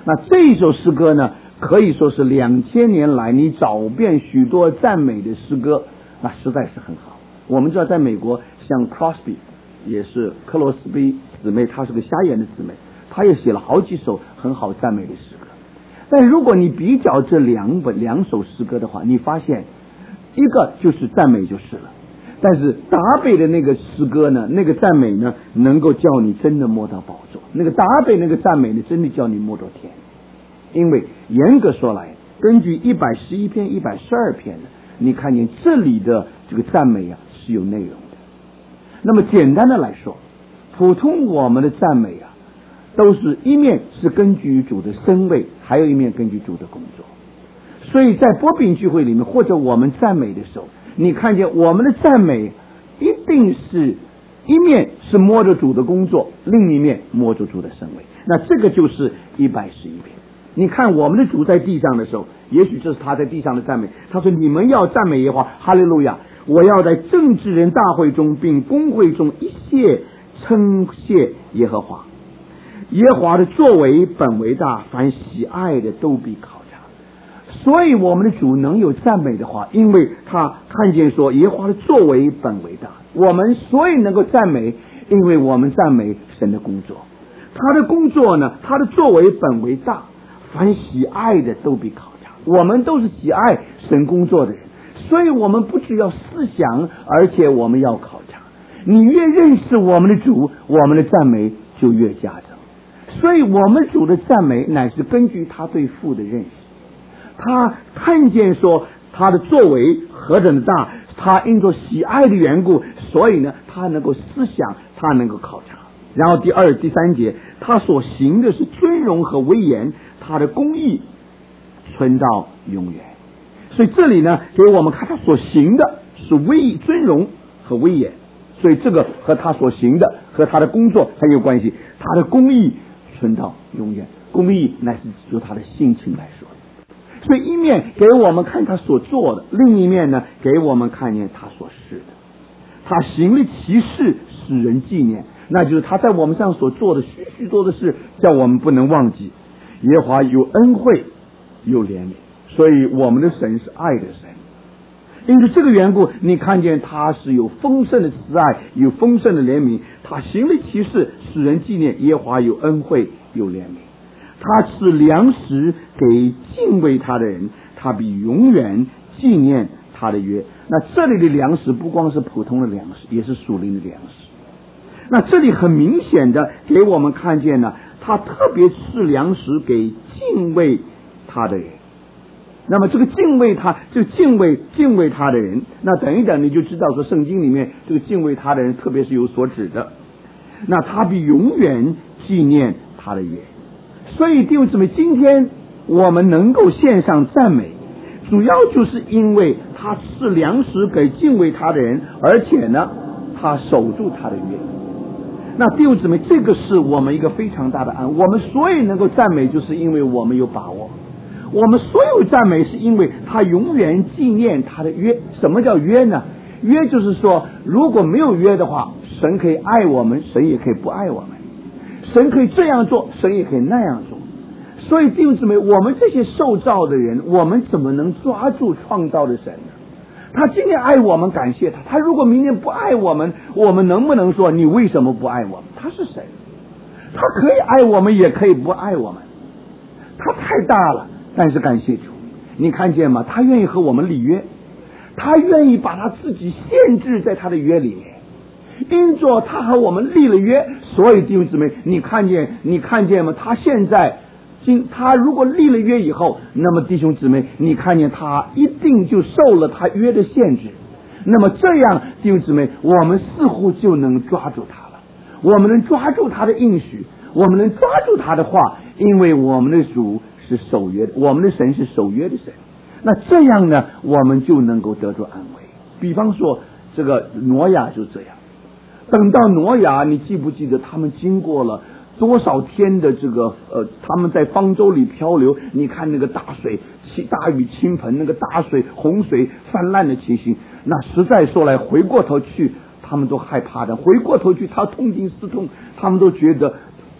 那这一首诗歌呢，可以说是两千年来你找遍许多赞美的诗歌，那实在是很好。我们知道在美国，像 Crosby 也是克罗斯比姊妹，她是个瞎眼的姊妹，她也写了好几首很好赞美的诗歌。但如果你比较这两本两首诗歌的话，你发现一个就是赞美就是了，但是达贝的那个诗歌呢，那个赞美呢，能够叫你真的摸到宝座。那个达贝那个赞美呢，真的叫你摸到天。因为严格说来，根据一百十一篇、一百十二篇呢，你看见这里的这个赞美啊是有内容的。那么简单的来说，普通我们的赞美啊，都是一面是根据主的身位，还有一面根据主的工作。所以在波饼聚会里面，或者我们赞美的时候，你看见我们的赞美一定是一面是摸着主的工作，另一面摸着主的身位。那这个就是一百十一篇。你看我们的主在地上的时候，也许这是他在地上的赞美。他说：“你们要赞美耶和华，哈利路亚！我要在正直人大会中，并公会中一切称谢耶和华。耶和华的作为本为大，凡喜爱的都必考察。”所以我们的主能有赞美的话，因为他看见说耶和华的作为本为大。我们所以能够赞美，因为我们赞美神的工作。他的工作呢，他的作为本为大，凡喜爱的都必考察。我们都是喜爱神工作的人，所以我们不只要思想，而且我们要考察。你越认识我们的主，我们的赞美就越加增。所以我们主的赞美乃是根据他对父的认识。他看见说他的作为何等的大，他因着喜爱的缘故，所以呢他能够思想，他能够考察。然后第二第三节，他所行的是尊荣和威严，他的公义存到永远。所以这里呢给我们看他所行的是威尊荣和威严，所以这个和他所行的和他的工作很有关系。他的公义存到永远，公义乃是就他的性情来说。所以一面给我们看他所做的，另一面呢给我们看见他所示的。他行了奇事使人纪念，那就是他在我们上所做的许许多的事，叫我们不能忘记。耶和华有恩惠有怜悯，所以我们的神是爱的神。因此这个缘故，你看见他是有丰盛的慈爱，有丰盛的怜悯。他行了奇事使人纪念，耶和华有恩惠有怜悯。他是粮食给敬畏他的人，他必永远纪念他的约。那这里的粮食不光是普通的粮食，也是属灵的粮食。那这里很明显的给我们看见呢，他特别是粮食给敬畏他的人。那么这个敬畏他，这个敬畏敬畏他的人，那等一等你就知道说圣经里面这个敬畏他的人特别是有所指的。那他必永远纪念他的约。所以弟兄姊妹，今天我们能够献上赞美，主要就是因为他是粮食给敬畏他的人，而且呢他守住他的约。那弟兄姊妹，这个是我们一个非常大的安慰。我们所以能够赞美，就是因为我们有把握。我们所有赞美是因为他永远纪念他的约。什么叫约呢？约就是说，如果没有约的话，神可以爱我们，神也可以不爱我们。神可以这样做，神也可以那样做。所以弟兄姊妹，我们这些受造的人，我们怎么能抓住创造的神呢？他今天爱我们，感谢他。他如果明天不爱我们，我们能不能说你为什么不爱我们？他是谁？他可以爱我们，也可以不爱我们。他太大了，但是感谢主，你看见吗？他愿意和我们立约，他愿意把他自己限制在他的约里面。因着他和我们立了约，所以弟兄姊妹，你看见你看见吗？他现在今他如果立了约以后，那么弟兄姊妹，你看见他一定就受了他约的限制。那么这样弟兄姊妹，我们似乎就能抓住他了。我们能抓住他的应许，我们能抓住他的话，因为我们的主是守约的，我们的神是守约的神。那这样呢，我们就能够得着安慰。比方说这个挪亚就这样。等到挪亚，你记不记得他们经过了多少天的这个呃，他们在方舟里漂流，你看那个大水大雨倾盆，那个大水洪水泛滥的情形，那实在说来回过头去他们都害怕的，回过头去他痛定思痛，他们都觉得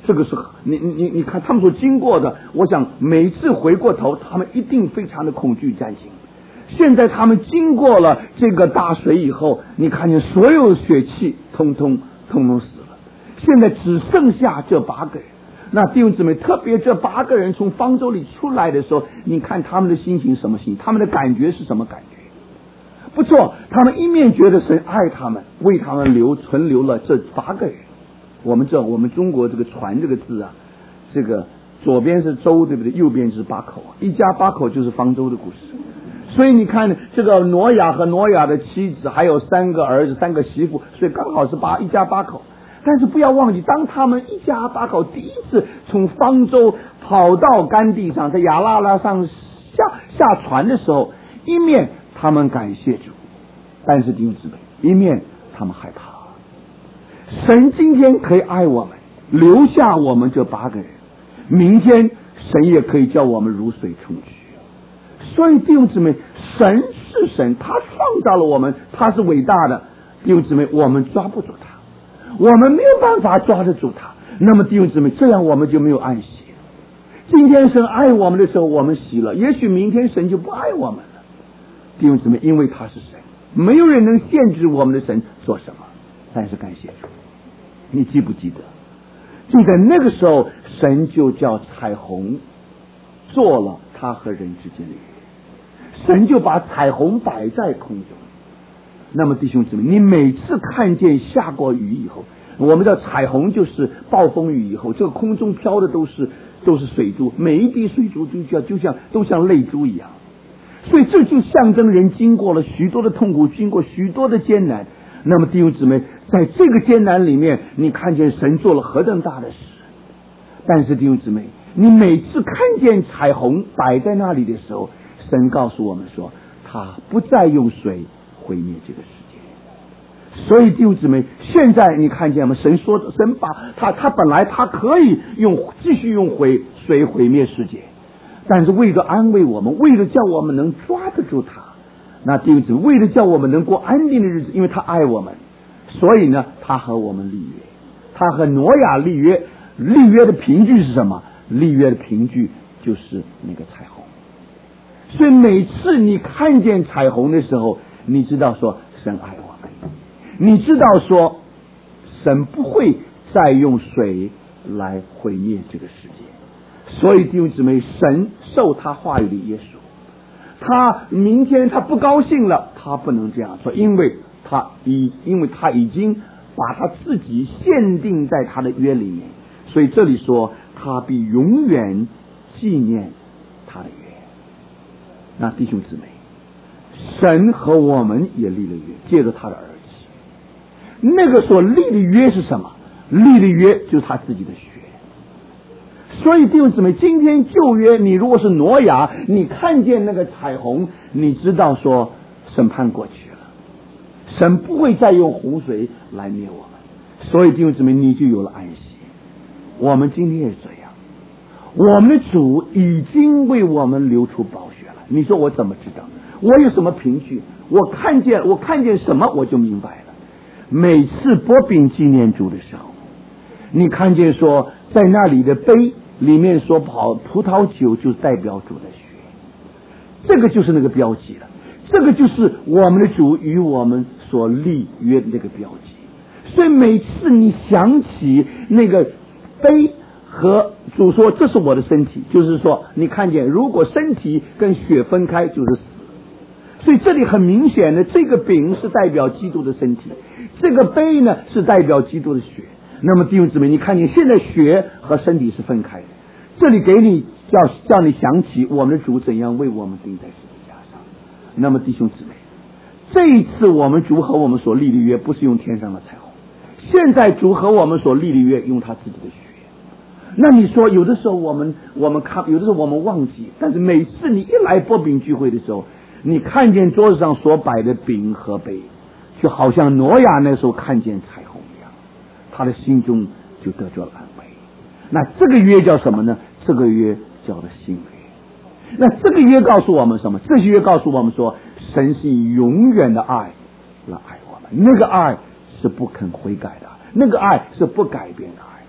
这个是你你你看他们所经过的，我想每一次回过头，他们一定非常的恐惧战惊。现在他们经过了这个大水以后，你看见所有血气通通通通死了，现在只剩下这八个人。那弟兄姊妹，特别这八个人从方舟里出来的时候，你看他们的心情什么心情，他们的感觉是什么感觉？不错，他们一面觉得神爱他们，为他们留存留了这八个人。我们知道我们中国这个船这个字啊，这个左边是舟，对不对？右边是八口，一家八口就是方舟的故事。所以你看这个挪亚和挪亚的妻子还有三个儿子三个媳妇，所以刚好是八一家八口。但是不要忘记，当他们一家八口第一次从方舟跑到干地上，在亚拉拉上下下船的时候，一面他们感谢主，但是弟兄姊妹，一面他们害怕。神今天可以爱我们，留下我们这八个人，明天神也可以叫我们如水冲去。所以弟兄姊妹，神是神，他创造了我们，他是伟大的。弟兄姊妹，我们抓不住他，我们没有办法抓得住他。那么弟兄姊妹，这样我们就没有安息。今天神爱我们的时候，我们喜了，也许明天神就不爱我们了。弟兄姊妹，因为他是神，没有人能限制我们的神做什么。但是感谢主，你记不记得，就在那个时候，神就叫彩虹做了他和人之间的约，神就把彩虹摆在空中。那么弟兄姊妹，你每次看见下过雨以后，我们的彩虹就是暴风雨以后，这个空中飘的都是都是水珠，每一滴水珠就像就像都像泪珠一样。所以这就象征人经过了许多的痛苦，经过许多的艰难。那么弟兄姊妹，在这个艰难里面，你看见神做了何等大的事。但是弟兄姊妹，你每次看见彩虹摆在那里的时候，神告诉我们说，他不再用水毁灭这个世界。所以弟兄姊妹，现在你看见吗？神说，神把他他本来他可以用继续用毁水毁灭世界，但是为了安慰我们，为了叫我们能抓得住他，那弟兄姊妹，为了叫我们能过安定的日子，因为他爱我们，所以呢，他和我们立约，他和挪亚立约。立约的凭据是什么？立约的凭据就是那个彩虹。所以每次你看见彩虹的时候，你知道说神爱我们，你知道说神不会再用水来毁灭这个世界。所以弟兄姊妹，神受他话语的约束，他明天他不高兴了，他不能这样说，因为他已因为他已经把他自己限定在他的约里面。所以这里说他必永远纪念他的约。那弟兄姊妹，神和我们也立了约，借着他的儿子。那个所立的约是什么？立的约就是他自己的血。所以弟兄姊妹，今天旧约，你如果是挪亚，你看见那个彩虹，你知道说审判过去了，神不会再用洪水来灭我们。所以弟兄姊妹，你就有了安息。我们今天也是这样，我们的主已经为我们流出宝血了。你说我怎么知道？我有什么凭据？我看见我看见什么我就明白了。每次擘饼纪念主的时候，你看见说在那里的杯里面所跑葡萄酒就是代表主的血，这个就是那个标记了，这个就是我们的主与我们所立约的那个标记。所以每次你想起那个杯和主说这是我的身体，就是说你看见如果身体跟血分开就是死。所以这里很明显的，这个饼是代表基督的身体，这个杯呢是代表基督的血。那么弟兄姊妹，你看见现在血和身体是分开的，这里给你叫叫你想起我们的主怎样为我们钉在十字架上。那么弟兄姊妹，这一次我们主和我们所立的约不是用天上的彩虹，现在主和我们所立的约用他自己的血。那你说有的时候我们我们看，有的时候我们忘记，但是每次你一来擘饼聚会的时候，你看见桌子上所摆的饼和杯，就好像挪亚那时候看见彩虹一样，他的心中就得着了安慰。那这个约叫什么呢？这个约叫做新约。那这个约告诉我们什么？这个约告诉我们说，神是以永远的爱来爱我们，那个爱是不肯悔改的，那个爱是不改变的爱。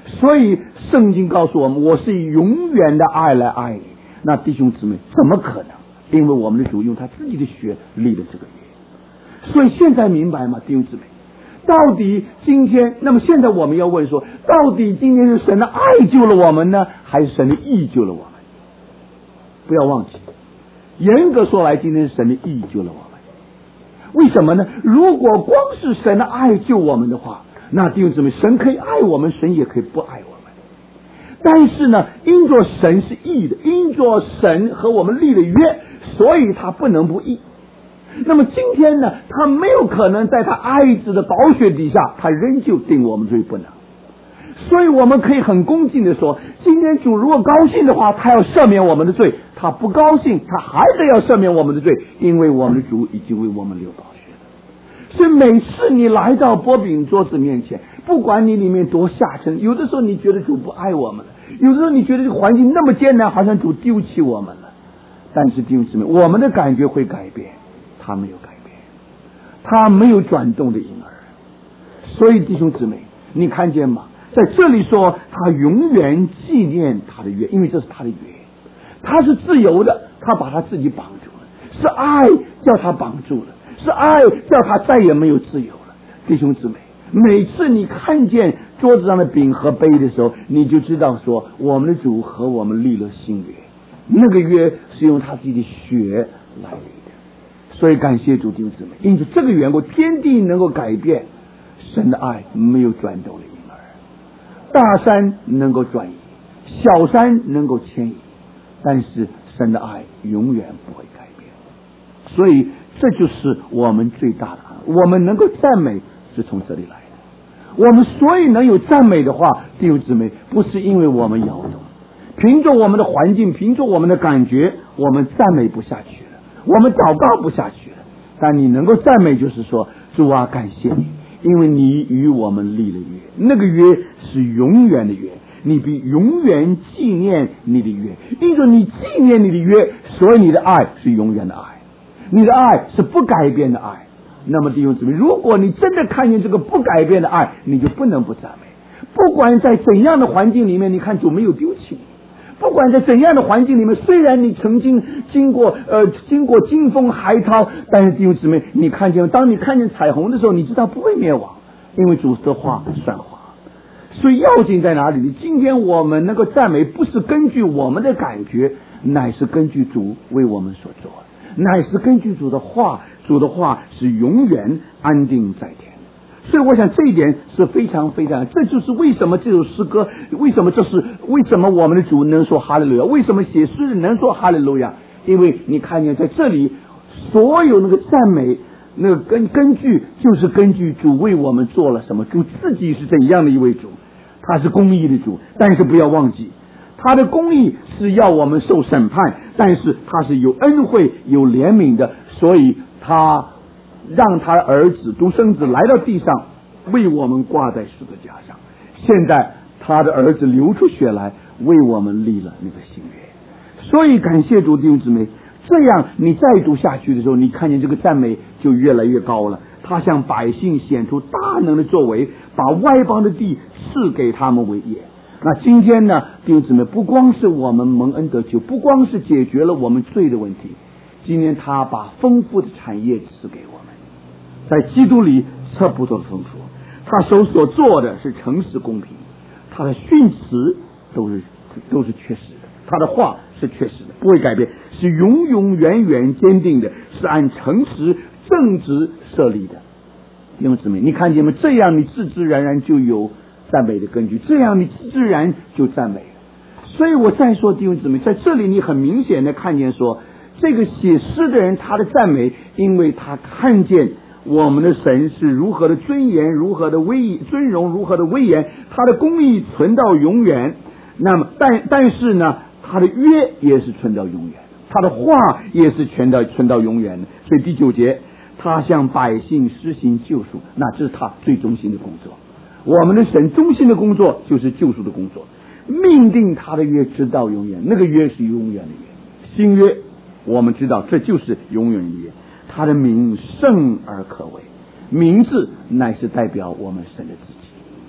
所以圣经告诉我们，我是以永远的爱来爱你。那弟兄姊妹，怎么可能？因为我们的主用他自己的血立了这个约。所以现在明白吗，弟兄姊妹？到底今天，那么现在我们要问说，到底今天是神的爱救了我们呢，还是神的义救了我们？不要忘记，严格说来，今天是神的义救了我们。为什么呢？如果光是神的爱救我们的话，那弟兄姊妹，神可以爱我们，神也可以不爱我们。但是呢，因着神是义的，因着神和我们立了约，所以他不能不义。那么今天呢，他没有可能在他爱子的宝血底下，他仍旧定我们罪不能。所以我们可以很恭敬的说，今天主如果高兴的话，他要赦免我们的罪；他不高兴，他还得要赦免我们的罪，因为我们的主已经为我们流宝血了。所以每次你来到波饼桌子面前，不管你里面多下沉，有的时候你觉得主不爱我们了，有的时候你觉得这个环境那么艰难，好像主丢弃我们了。但是弟兄姊妹，我们的感觉会改变，他没有改变，他没有转动的婴儿。所以弟兄姊妹，你看见吗？在这里说他永远纪念他的约，因为这是他的约，他是自由的，他把他自己绑住了，是爱叫他绑住了，是爱叫他再也没有自由了。弟兄姊妹，每次你看见桌子上的饼和杯的时候，你就知道说我们的主和我们立了新约，那个约是用他自己的血来立的。所以感谢主，弟兄姊妹，因此这个缘故，天地能够改变，神的爱没有转动的婴儿。大山能够转移，小山能够迁移，但是神的爱永远不会改变。所以这就是我们最大的爱，我们能够赞美是从这里来的。我们所以能有赞美的话，弟兄姊妹，不是因为我们摇动，凭着我们的环境，凭着我们的感觉，我们赞美不下去了，我们祷告不下去了。但你能够赞美，就是说，主啊，感谢你，因为你与我们立了约，那个约是永远的约，你必永远纪念你的约，因着你纪念你的约，所以你的爱是永远的爱，你的爱是不改变的爱。那么弟兄姊妹，如果你真的看见这个不改变的爱，你就不能不赞美。不管在怎样的环境里面，你看主没有丢弃你，不管在怎样的环境里面，虽然你曾经经过呃经过惊风海涛，但是弟兄姊妹，你看见当你看见彩虹的时候，你知道不会灭亡，因为主说话算话。所以要紧在哪里呢？今天我们能够赞美，不是根据我们的感觉，乃是根据主为我们所做，乃是根据主的话，主的话是永远安定在天。所以我想这一点是非常非常，这就是为什么这首诗歌，为什么这是为什么我们的主能说哈利路亚，为什么写诗人能说哈利路亚，因为你看见在这里所有那个赞美，那个根根据就是根据主为我们做了什么，主自己是怎样的一位主，他是公义的主，但是不要忘记他的公义是要我们受审判，但是他是有恩惠有怜悯的，所以他让他的儿子独生子来到地上，为我们挂在十字架上，现在他的儿子流出血来，为我们立了那个新约。所以感谢主，弟兄姊妹，这样你再读下去的时候，你看见这个赞美就越来越高了。他向百姓显出大能的作为，把外邦的地赐给他们为业。那今天呢，弟兄姊妹，不光是我们蒙恩得救，不光是解决了我们罪的问题，今天他把丰富的产业赐给我们，在基督里测不出的丰富。他手所做的是诚实公平，他的训词都是都是确实的，他的话是确实的，不会改变，是永永远远坚定的，是按诚实正直设立的。弟兄姊妹，你看见吗？这样你自自然然就有赞美的根据，这样你自然就赞美了。所以我再说，弟兄姊妹，在这里你很明显的看见说，这个写诗的人他的赞美，因为他看见我们的神是如何的尊严，如何的威尊荣，如何的威严，他的公义存到永远。那么但但是呢，他的约也是存到永远，他的话也是存到存到永远的。所以第九节，他向百姓施行救赎，那这是他最忠心的工作。我们的神忠心的工作就是救赎的工作，命定他的约直到永远，那个约是永远的约。新约我们知道这就是永远的约，他的名圣而可畏，名字乃是代表我们神的自己。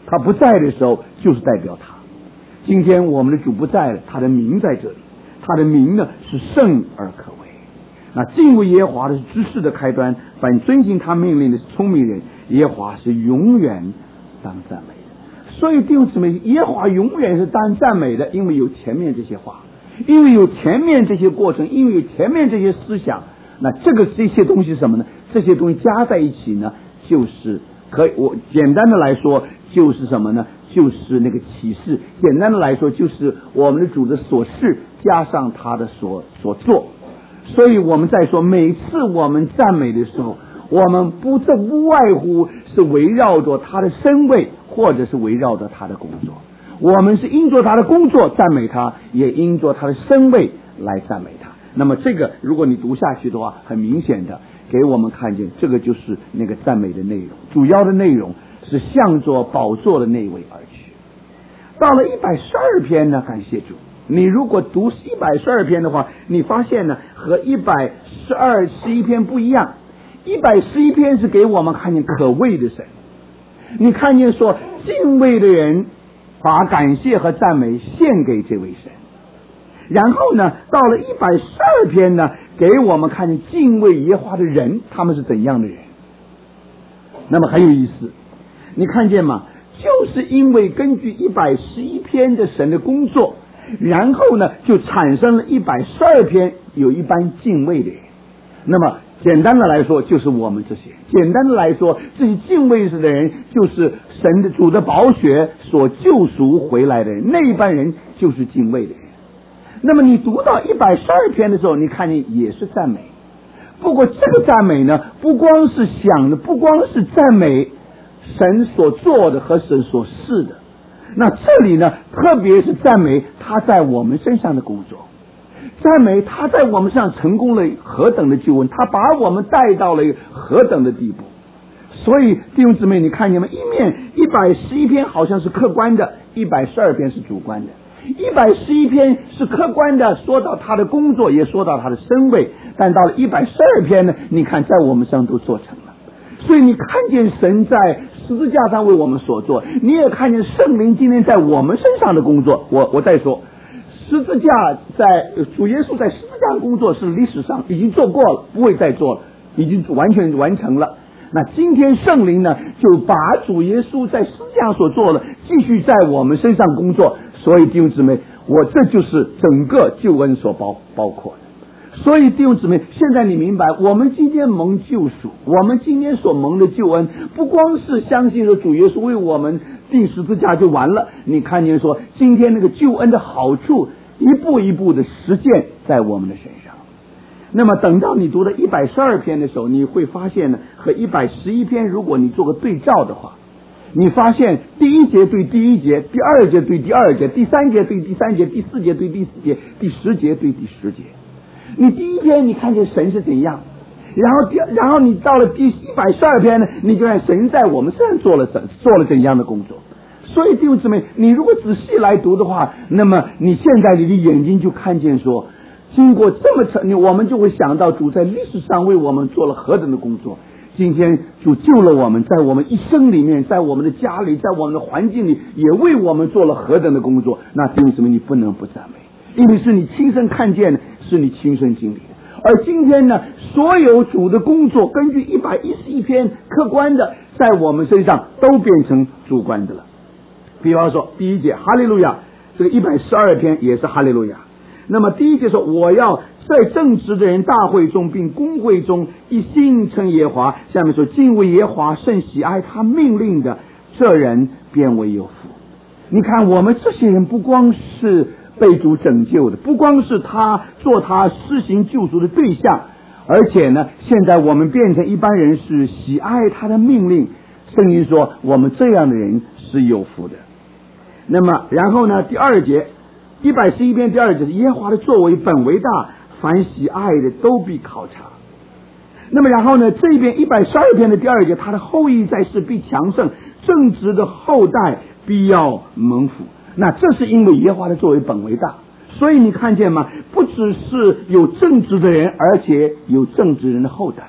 他不在的时候就是代表他。今天我们的主不在了，他的名在这里，他的名呢是圣而可畏。那敬畏耶和华的是知识的开端，凡遵行他命令的是聪明人，耶和华是永远当赞美的。所以弟兄姊妹，耶和华永远是当赞美的，因为有前面这些话，因为有前面这些过程，因为有前面这些思想。那这个这些东西是什么呢？这些东西加在一起呢，就是可以我简单的来说就是什么呢？就是那个启示。简单的来说就是我们的主的所事加上他的所所做。所以我们在说每次我们赞美的时候，我们不这不外乎是围绕着他的身位，或者是围绕着他的工作。我们是因着他的工作赞美他，也因着他的身位来赞美他。那么这个如果你读下去的话，很明显的给我们看见，这个就是那个赞美的内容，主要的内容是向着宝座的那位而去。到了一百十二篇呢，感谢主，你如果读一百十二篇的话，你发现呢和一百十二十一篇不一样。一百十一篇是给我们看见可畏的神，你看见说敬畏的人把感谢和赞美献给这位神。然后呢到了一百十二篇呢，给我们看见敬畏耶和华的人他们是怎样的人。那么很有意思，你看见吗？就是因为根据一百十一篇的神的工作，然后呢就产生了一百十二篇有一班敬畏的人。那么简单的来说就是我们这些，简单的来说这些敬畏的人就是神的主的宝血所救赎回来的人，那一班人就是敬畏的人。那么你读到一百十二篇的时候，你看见也是赞美。不过这个赞美呢，不光是想的，不光是赞美神所做的和神所示的，那这里呢特别是赞美他在我们身上的工作，赞美他在我们身上成功了何等的救恩，他把我们带到了何等的地步。所以弟兄姊妹，你看见吗？一面一百十一篇好像是客观的，一百十二篇是主观的。一百十一篇是客观的，说到他的工作，也说到他的身位，但到了一百十二篇呢，你看在我们身上都做成了。所以你看见神在十字架上为我们所做，你也看见圣灵今天在我们身上的工作。我我再说，十字架在主耶稣在十字架的工作是历史上已经做过了，不会再做了，已经完全完成了。那今天圣灵呢，就把主耶稣在十字架所做的继续在我们身上工作。所以弟兄姊妹，我这就是整个救恩所包包括的。所以弟兄姊妹，现在你明白，我们今天蒙救赎，我们今天所蒙的救恩，不光是相信说主耶稣为我们钉十字架就完了，你看见说今天那个救恩的好处一步一步的实践在我们的身上。那么等到你读到一百十二篇的时候，你会发现呢，和一百十一篇如果你做个对照的话，你发现第一节对第一节，第二节对第二节，第三节对第三节，第四节对第四节，第十节对第十节。你第一篇你看见神是怎样，然后第然后你到了第一百十二篇呢，你就看神在我们身上做了什做了怎样的工作。所以弟兄姊妹，你如果仔细来读的话，那么你现在你的眼睛就看见说，经过这么长，我们就会想到主在历史上为我们做了何等的工作。今天主救了我们，在我们一生里面，在我们的家里，在我们的环境里，也为我们做了何等的工作。那弟兄姊妹，你不能不赞美，因为是你亲身看见的，是你亲身经历的。而今天呢，所有主的工作根据一百一十一篇客观的在我们身上都变成主观的了。比方说第一节哈利路亚，这个一百十二篇也是哈利路亚。那么第一节说，我要在正直的人大会中并公会中一心称耶和华。下面说，敬畏耶和华甚喜爱他命令的，这人便为有福。你看我们这些人不光是被主拯救的，不光是他做他施行救赎的对象，而且呢现在我们变成一般人是喜爱他的命令。圣经说我们这样的人是有福的。那么然后呢第二节一百十一篇第二节是耶和华的作为本为大，凡喜爱的都必考察。那么然后呢这一边一百十二篇的第二节，他的后裔在世必强盛，正直的后代必要蒙福。那这是因为耶和华的作为本为大。所以你看见吗？不只是有正直的人，而且有正直人的后代。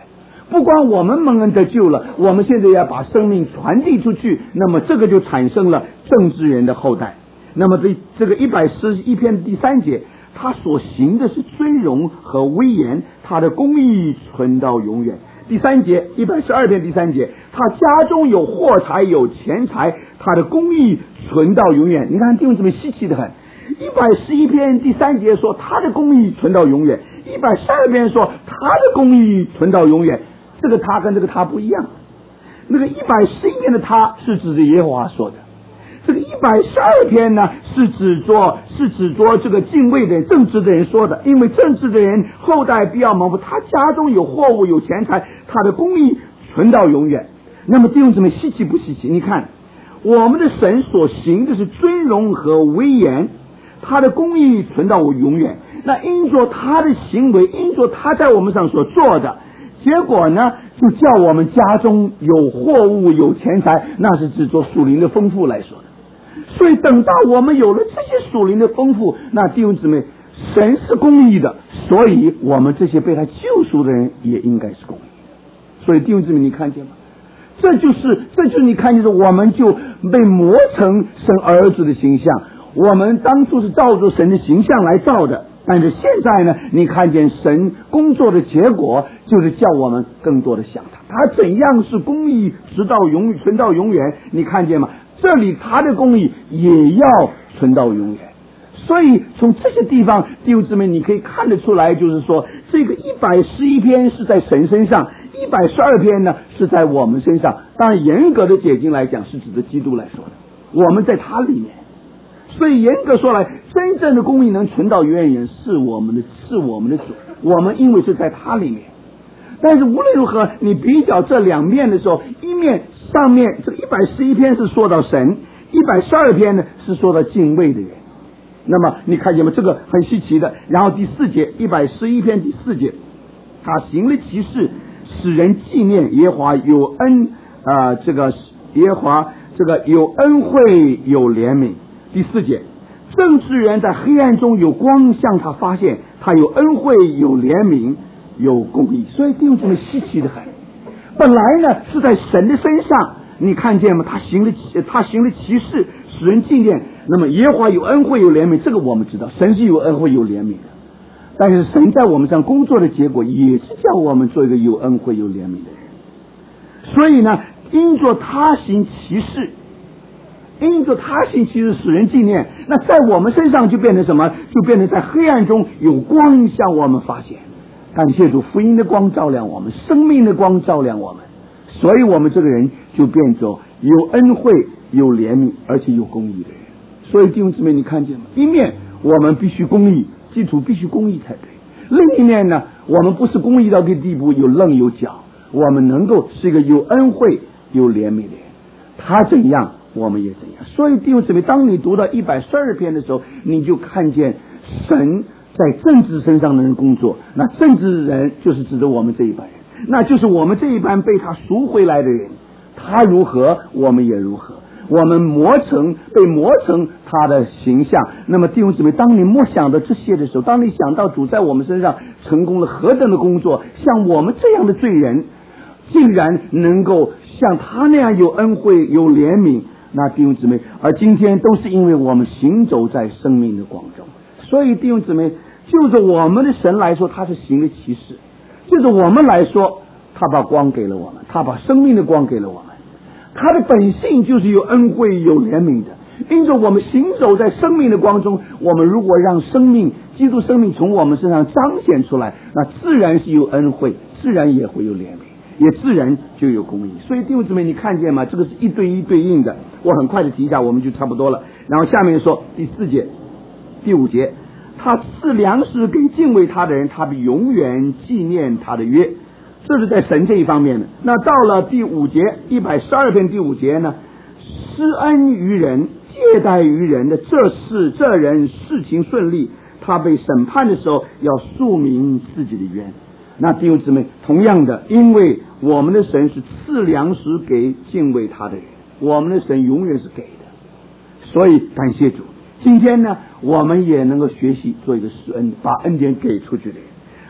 不光我们蒙恩得救了，我们现在要把生命传递出去，那么这个就产生了正直人的后代。那么这这个一百四十一篇第三节，他所行的是尊荣和威严，他的公义存到永远。第三节一百十二篇第三节，他家中有货财有钱财，他的公义存到永远。你看弟兄姊妹稀奇的很，一百十一篇第三节说他的公义存到永远，一百十二篇说他的公义存到永远。这个他跟这个他不一样，那个一百十一篇的他是指着耶和华说的，这个一百十二篇呢是指着是指着这个敬畏的人正直的人说的，因为正直的人后代必要蒙福，他家中有货物有钱财，他的公义存到永远。那么弟兄姊妹稀奇不稀奇？你看我们的神所行的是尊荣和威严，他的公义存到永远。那因着他的行为，因着他在我们上所做的结果呢，就叫我们家中有货物有钱财，那是指着属灵的丰富来说的。所以等到我们有了这些属灵的丰富，那弟兄姊妹，神是公义的，所以我们这些被他救赎的人也应该是公义的。所以弟兄姊妹，你看见吗？这就是这就是你看见的，我们就被磨成神儿子的形象。我们当初是照着神的形象来造的，但是现在呢，你看见神工作的结果，就是叫我们更多的想他，他怎样是公义直到永远存到永远。你看见吗？这里他的公义也要存到永远。所以从这些地方弟兄姊妹你可以看得出来，就是说这个一百十一篇是在神身上，一百十二篇呢是在我们身上。当然严格的解经来讲是指着基督来说的，我们在他里面。所以严格说来，真正的公义能存到永远是我们的是我们的主，我们因为是在他里面。但是无论如何，你比较这两面的时候，一面上面这一百十一篇是说到神，一百十二篇呢是说到敬畏的人。那么你看见吗？这个很稀奇的。然后第四节一百十一篇第四节，他行了奇事，使人纪念耶和华有恩啊、呃，这个耶和华这个有恩惠有怜悯。第四节，正直人在黑暗中有光向他发现，他有恩惠有怜悯有公义。所以弟兄姊妹稀奇的很，本来呢是在神的身上，你看见吗？他行了他行了奇事，使人纪念。那么耶和华有恩惠有怜悯，这个我们知道，神是有恩惠有怜悯的。但是神在我们上工作的结果，也是叫我们做一个有恩惠有怜悯的人。所以呢，因着他行奇事，因着他行奇事使人纪念，那在我们身上就变成什么？就变成在黑暗中有光向我们发现。感谢主，福音的光照亮我们，生命的光照亮我们，所以我们这个人就变作有恩惠有怜悯而且有公义的人。所以弟兄姊妹，你看见吗？一面我们必须公义，基督必须公义才对；另一面呢，我们不是公义到这个地步有棱有角，我们能够是一个有恩惠有怜悯的人。他怎样我们也怎样。所以弟兄姊妹，当你读到一百十二篇的时候，你就看见神在政治身上的人工作。那政治人就是指着我们这一班人，那就是我们这一班被他赎回来的人，他如何我们也如何，我们磨成被磨成他的形象。那么弟兄姊妹，当你默想到这些的时候，当你想到主在我们身上成功了何等的工作，像我们这样的罪人竟然能够像他那样有恩惠有怜悯，那弟兄姊妹，而今天都是因为我们行走在生命的光中。所以弟兄姊妹，就着我们的神来说，他是行了奇事；就着我们来说，他把光给了我们，他把生命的光给了我们。他的本性就是有恩惠有怜悯的，因着我们行走在生命的光中，我们如果让生命基督生命从我们身上彰显出来，那自然是有恩惠，自然也会有怜悯，也自然就有公义。所以弟兄姊妹，你看见吗？这个是一对一对应的。我很快的提一下，我们就差不多了。然后下面说第四节第五节，他赐粮食给敬畏他的人，他必永远纪念他的约。这是在神这一方面的。那到了第五节一百十二篇第五节呢，施恩于人借贷于人的这事这人事情顺利，他被审判的时候要述明自己的冤。那弟兄姊妹，同样的，因为我们的神是赐粮食给敬畏他的人，我们的神永远是给的，所以感谢主。今天呢，我们也能够学习做一个施恩，把恩典给出去的人。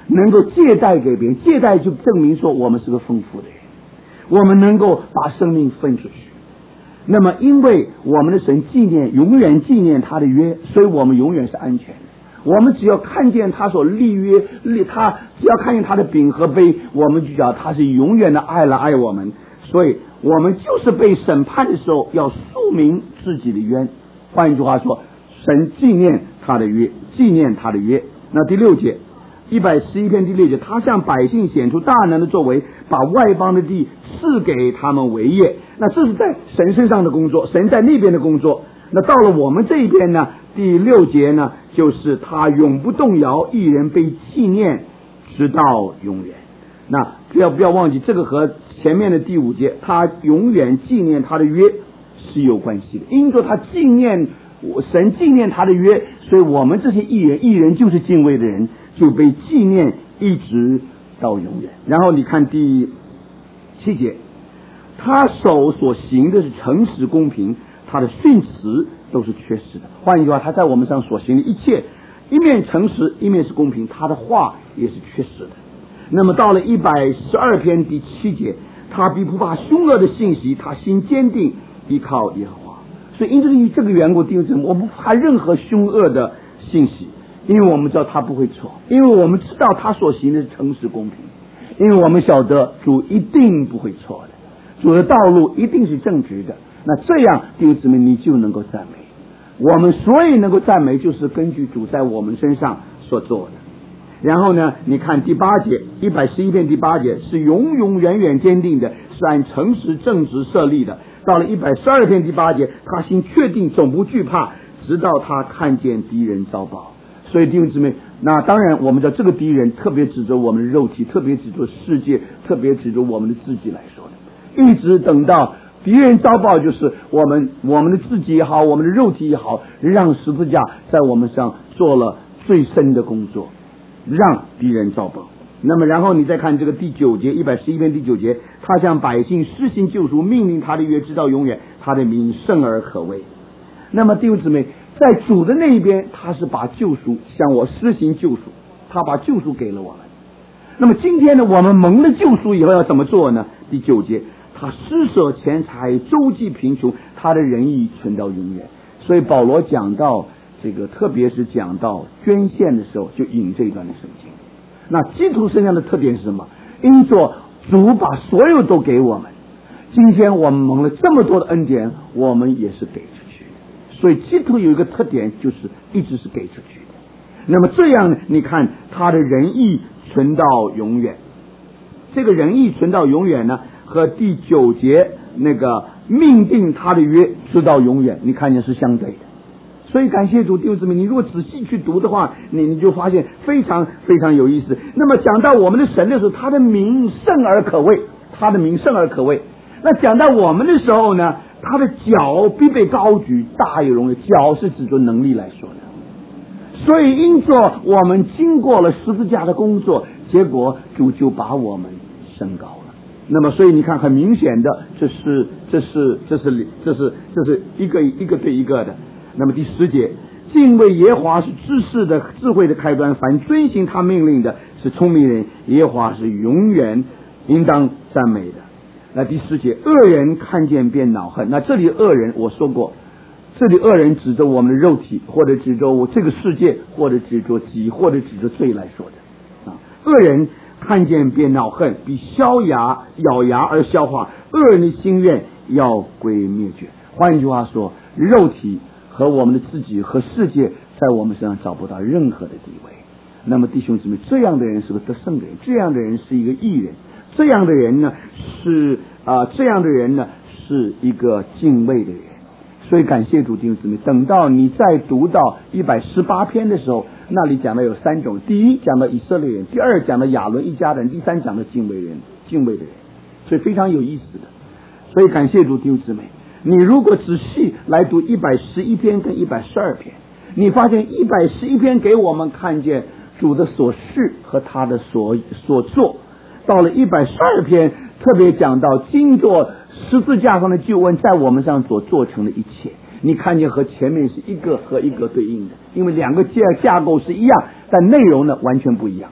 能够借贷给别人，借贷就证明说我们是个丰富的人，我们能够把生命分出去。那么因为我们的神纪念，永远纪念他的约，所以我们永远是安全的。我们只要看见他所立约，立他只要看见他的饼和杯，我们就知道他是永远的爱了爱我们。所以我们就是被审判的时候要诉明自己的冤。换一句话说，神纪念他的约，纪念他的约。那第六节一百十一篇第六节，他向百姓显出大能的作为，把外邦的地赐给他们为业。那这是在神身上的工作，神在那边的工作。那到了我们这一边呢，第六节呢，就是他永不动摇，一人被纪念直到永远。那不要不要忘记，这个和前面的第五节他永远纪念他的约是有关系的。因着他纪念神纪念他的约，所以我们这些义人，义人就是敬畏的人，就被纪念一直到永远。然后你看第七节，他手所行的是诚实公平，他的训词都是确实的。换一句话，他在我们上所行的一切，一面诚实，一面是公平，他的话也是确实的。那么到了一百十二篇第七节，他必不怕凶恶的信息，他心坚定，依靠耶和华。所以因着这个缘故，弟兄姊妹，我不怕任何凶恶的信息，因为我们知道他不会错，因为我们知道他所行的是诚实公平，因为我们晓得主一定不会错的，主的道路一定是正直的。那这样弟兄姊妹，你就能够赞美。我们所以能够赞美，就是根据主在我们身上所做的。然后呢，你看第八节一百十一篇第八节，是永永远远坚定的，是按诚实正直设立的。到了一百十二篇第八节，他心确定，总不惧怕，直到他看见敌人遭报。所以弟兄姊妹，那当然我们知道这个敌人特别指着我们的肉体，特别指着世界，特别指着我们的自己来说的。一直等到敌人遭报，就是我们我们的自己也好，我们的肉体也好，让十字架在我们上做了最深的工作，让敌人遭报。那么然后你再看这个第九节，一百十一篇第九节，他向百姓施行救赎，命令他的约直到永远，他的名圣而可畏。那么弟兄姊妹，在主的那一边，他是把救赎向我施行救赎，他把救赎给了我们。那么今天呢，我们蒙了救赎以后要怎么做呢？第九节，他施舍钱财，周济贫穷，他的仁义存到永远。所以保罗讲到这个，特别是讲到捐献的时候，就引这一段的圣经。那基督身上的特点是什么？因着主把所有都给我们，今天我们蒙了这么多的恩典，我们也是给出去的。所以基督有一个特点，就是一直是给出去的。那么这样呢，你看他的仁义存到永远。这个仁义存到永远呢，和第九节那个命定他的约直到永远，你看见是相对的。所以感谢主，弟兄姊妹，你如果仔细去读的话，你你就发现非常非常有意思。那么讲到我们的神的时候，他的名圣而可畏，他的名圣而可畏。那讲到我们的时候呢，他的脚必被高举，大有荣耀。脚是指着能力来说的。所以因着我们经过了十字架的工作，结果主就把我们升高了。那么所以你看，很明显的，这是这是这是这是这是一个一个对一个的。那么第十节，敬畏耶和华是知识的智慧的开端，凡遵行他命令的是聪明人，耶和华是永远应当赞美的。那第十节，恶人看见便恼恨。那这里恶人我说过，这里恶人指着我们的肉体，或者指着我这个世界，或者指着己，或者指着罪来说的啊。恶人看见便恼恨，比消牙咬牙而消化，恶人的心愿要归灭绝。换一句话说，肉体和我们的自己和世界在我们身上找不到任何的地位。那么弟兄姊妹，这样的人是个得胜的人，这样的人是一个义人，这样的人呢是啊、呃，这样的人呢是一个敬畏的人。所以感谢主，弟兄姊妹，等到你再读到一百十八篇的时候，那里讲的有三种：第一讲到以色列人，第二讲到亚伦一家人，第三讲到敬畏人，敬畏的人，所以非常有意思的。所以感谢主，弟兄姊妹，你如果仔细来读一百十一篇跟一百十二篇，你发现一百十一篇给我们看见主的所事和他的所所做，到了一百十二篇特别讲到经过十字架上的救恩在我们上所做成的一切，你看见和前面是一个和一个对应的，因为两个架架构是一样，但内容呢完全不一样。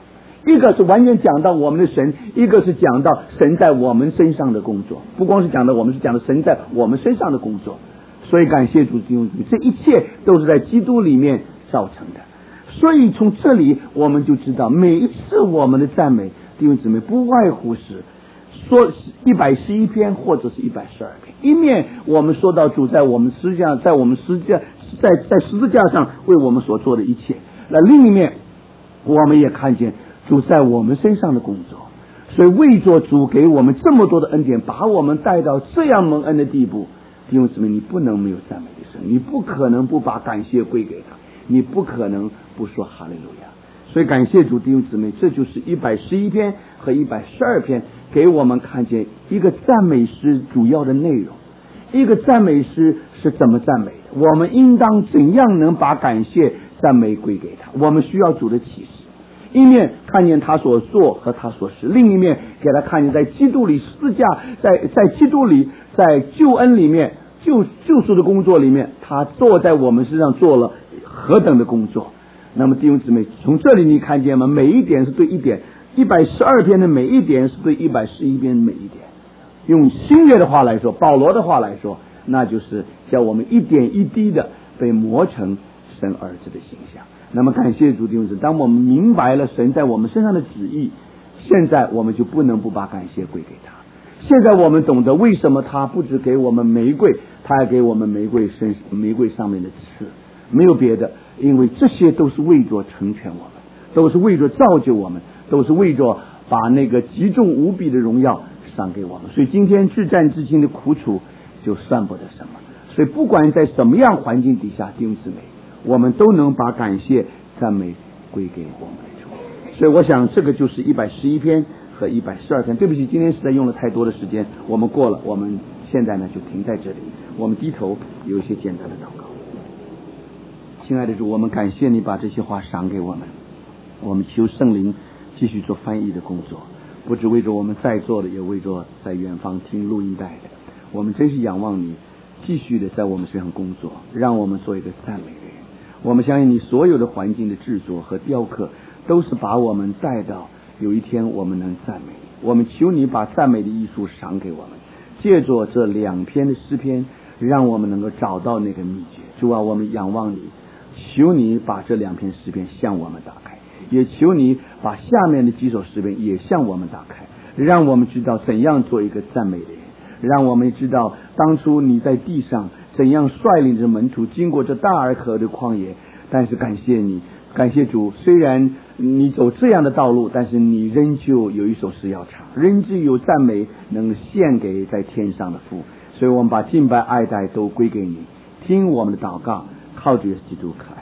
一个是完全讲到我们的神，一个是讲到神在我们身上的工作，不光是讲到我们，是讲到神在我们身上的工作。所以感谢主弟兄姊妹，这一切都是在基督里面造成的。所以从这里我们就知道，每一次我们的赞美弟兄姊妹不外乎是说一百十一篇或者是一百十二篇，一面我们说到主在我们十字架，在我们十字架在在十字架上为我们所做的一切，那另一面我们也看见主在我们身上的工作。所以为着主给我们这么多的恩典，把我们带到这样蒙恩的地步，弟兄姊妹，你不能没有赞美的神，你不可能不把感谢归给他，你不可能不说哈利路亚。所以感谢主弟兄姊妹，这就是一百十一篇和一百十二篇给我们看见一个赞美诗主要的内容。一个赞美诗是怎么赞美的，我们应当怎样能把感谢赞美归给他。我们需要主的启示，一面看见他所做和他所示，另一面给他看见在基督里十字架，在在基督里，在救恩里面，救救赎的工作里面，他坐在我们身上做了何等的工作。那么弟兄姊妹，从这里你看见吗？每一点是对一点，一百十二篇的每一点是对一百十一篇的每一点。用新约的话来说，保罗的话来说，那就是叫我们一点一滴的被磨成神儿子的形象。那么感谢主弟兄姊妹，当我们明白了神在我们身上的旨意，现在我们就不能不把感谢归给他。现在我们懂得为什么他不只给我们玫瑰，他还给我们玫瑰身玫瑰上面的刺，没有别的，因为这些都是为着成全我们，都是为着造就我们，都是为着把那个极重无比的荣耀赏给我们。所以今天至战至今的苦楚就算不得什么。所以不管在什么样环境底下，弟兄姊妹，我们都能把感谢赞美归给我们的主。所以我想这个就是一百十一篇和一百十二篇。对不起，今天实在用了太多的时间，我们过了，我们现在呢就停在这里，我们低头有一些简单的祷告。亲爱的主，我们感谢你把这些话赏给我们，我们求圣灵继续做翻译的工作，不只为着我们在座的，也为着在远方听录音带的。我们真是仰望你继续的在我们身上工作，让我们做一个赞美的人。我们相信你所有的环境的制作和雕刻都是把我们带到有一天我们能赞美你。我们求你把赞美的艺术赏给我们，借着这两篇的诗篇，让我们能够找到那个秘诀。主啊，我们仰望你，求你把这两篇诗篇向我们打开，也求你把下面的几首诗篇也向我们打开，让我们知道怎样做一个赞美的人，让我们知道当初你在地上怎样率领着门徒经过这大而可的旷野。但是感谢你，感谢主，虽然你走这样的道路，但是你仍旧有一首诗要唱，仍旧有赞美能献给在天上的父。所以我们把敬拜爱戴都归给你，听我们的祷告，靠着耶稣基督。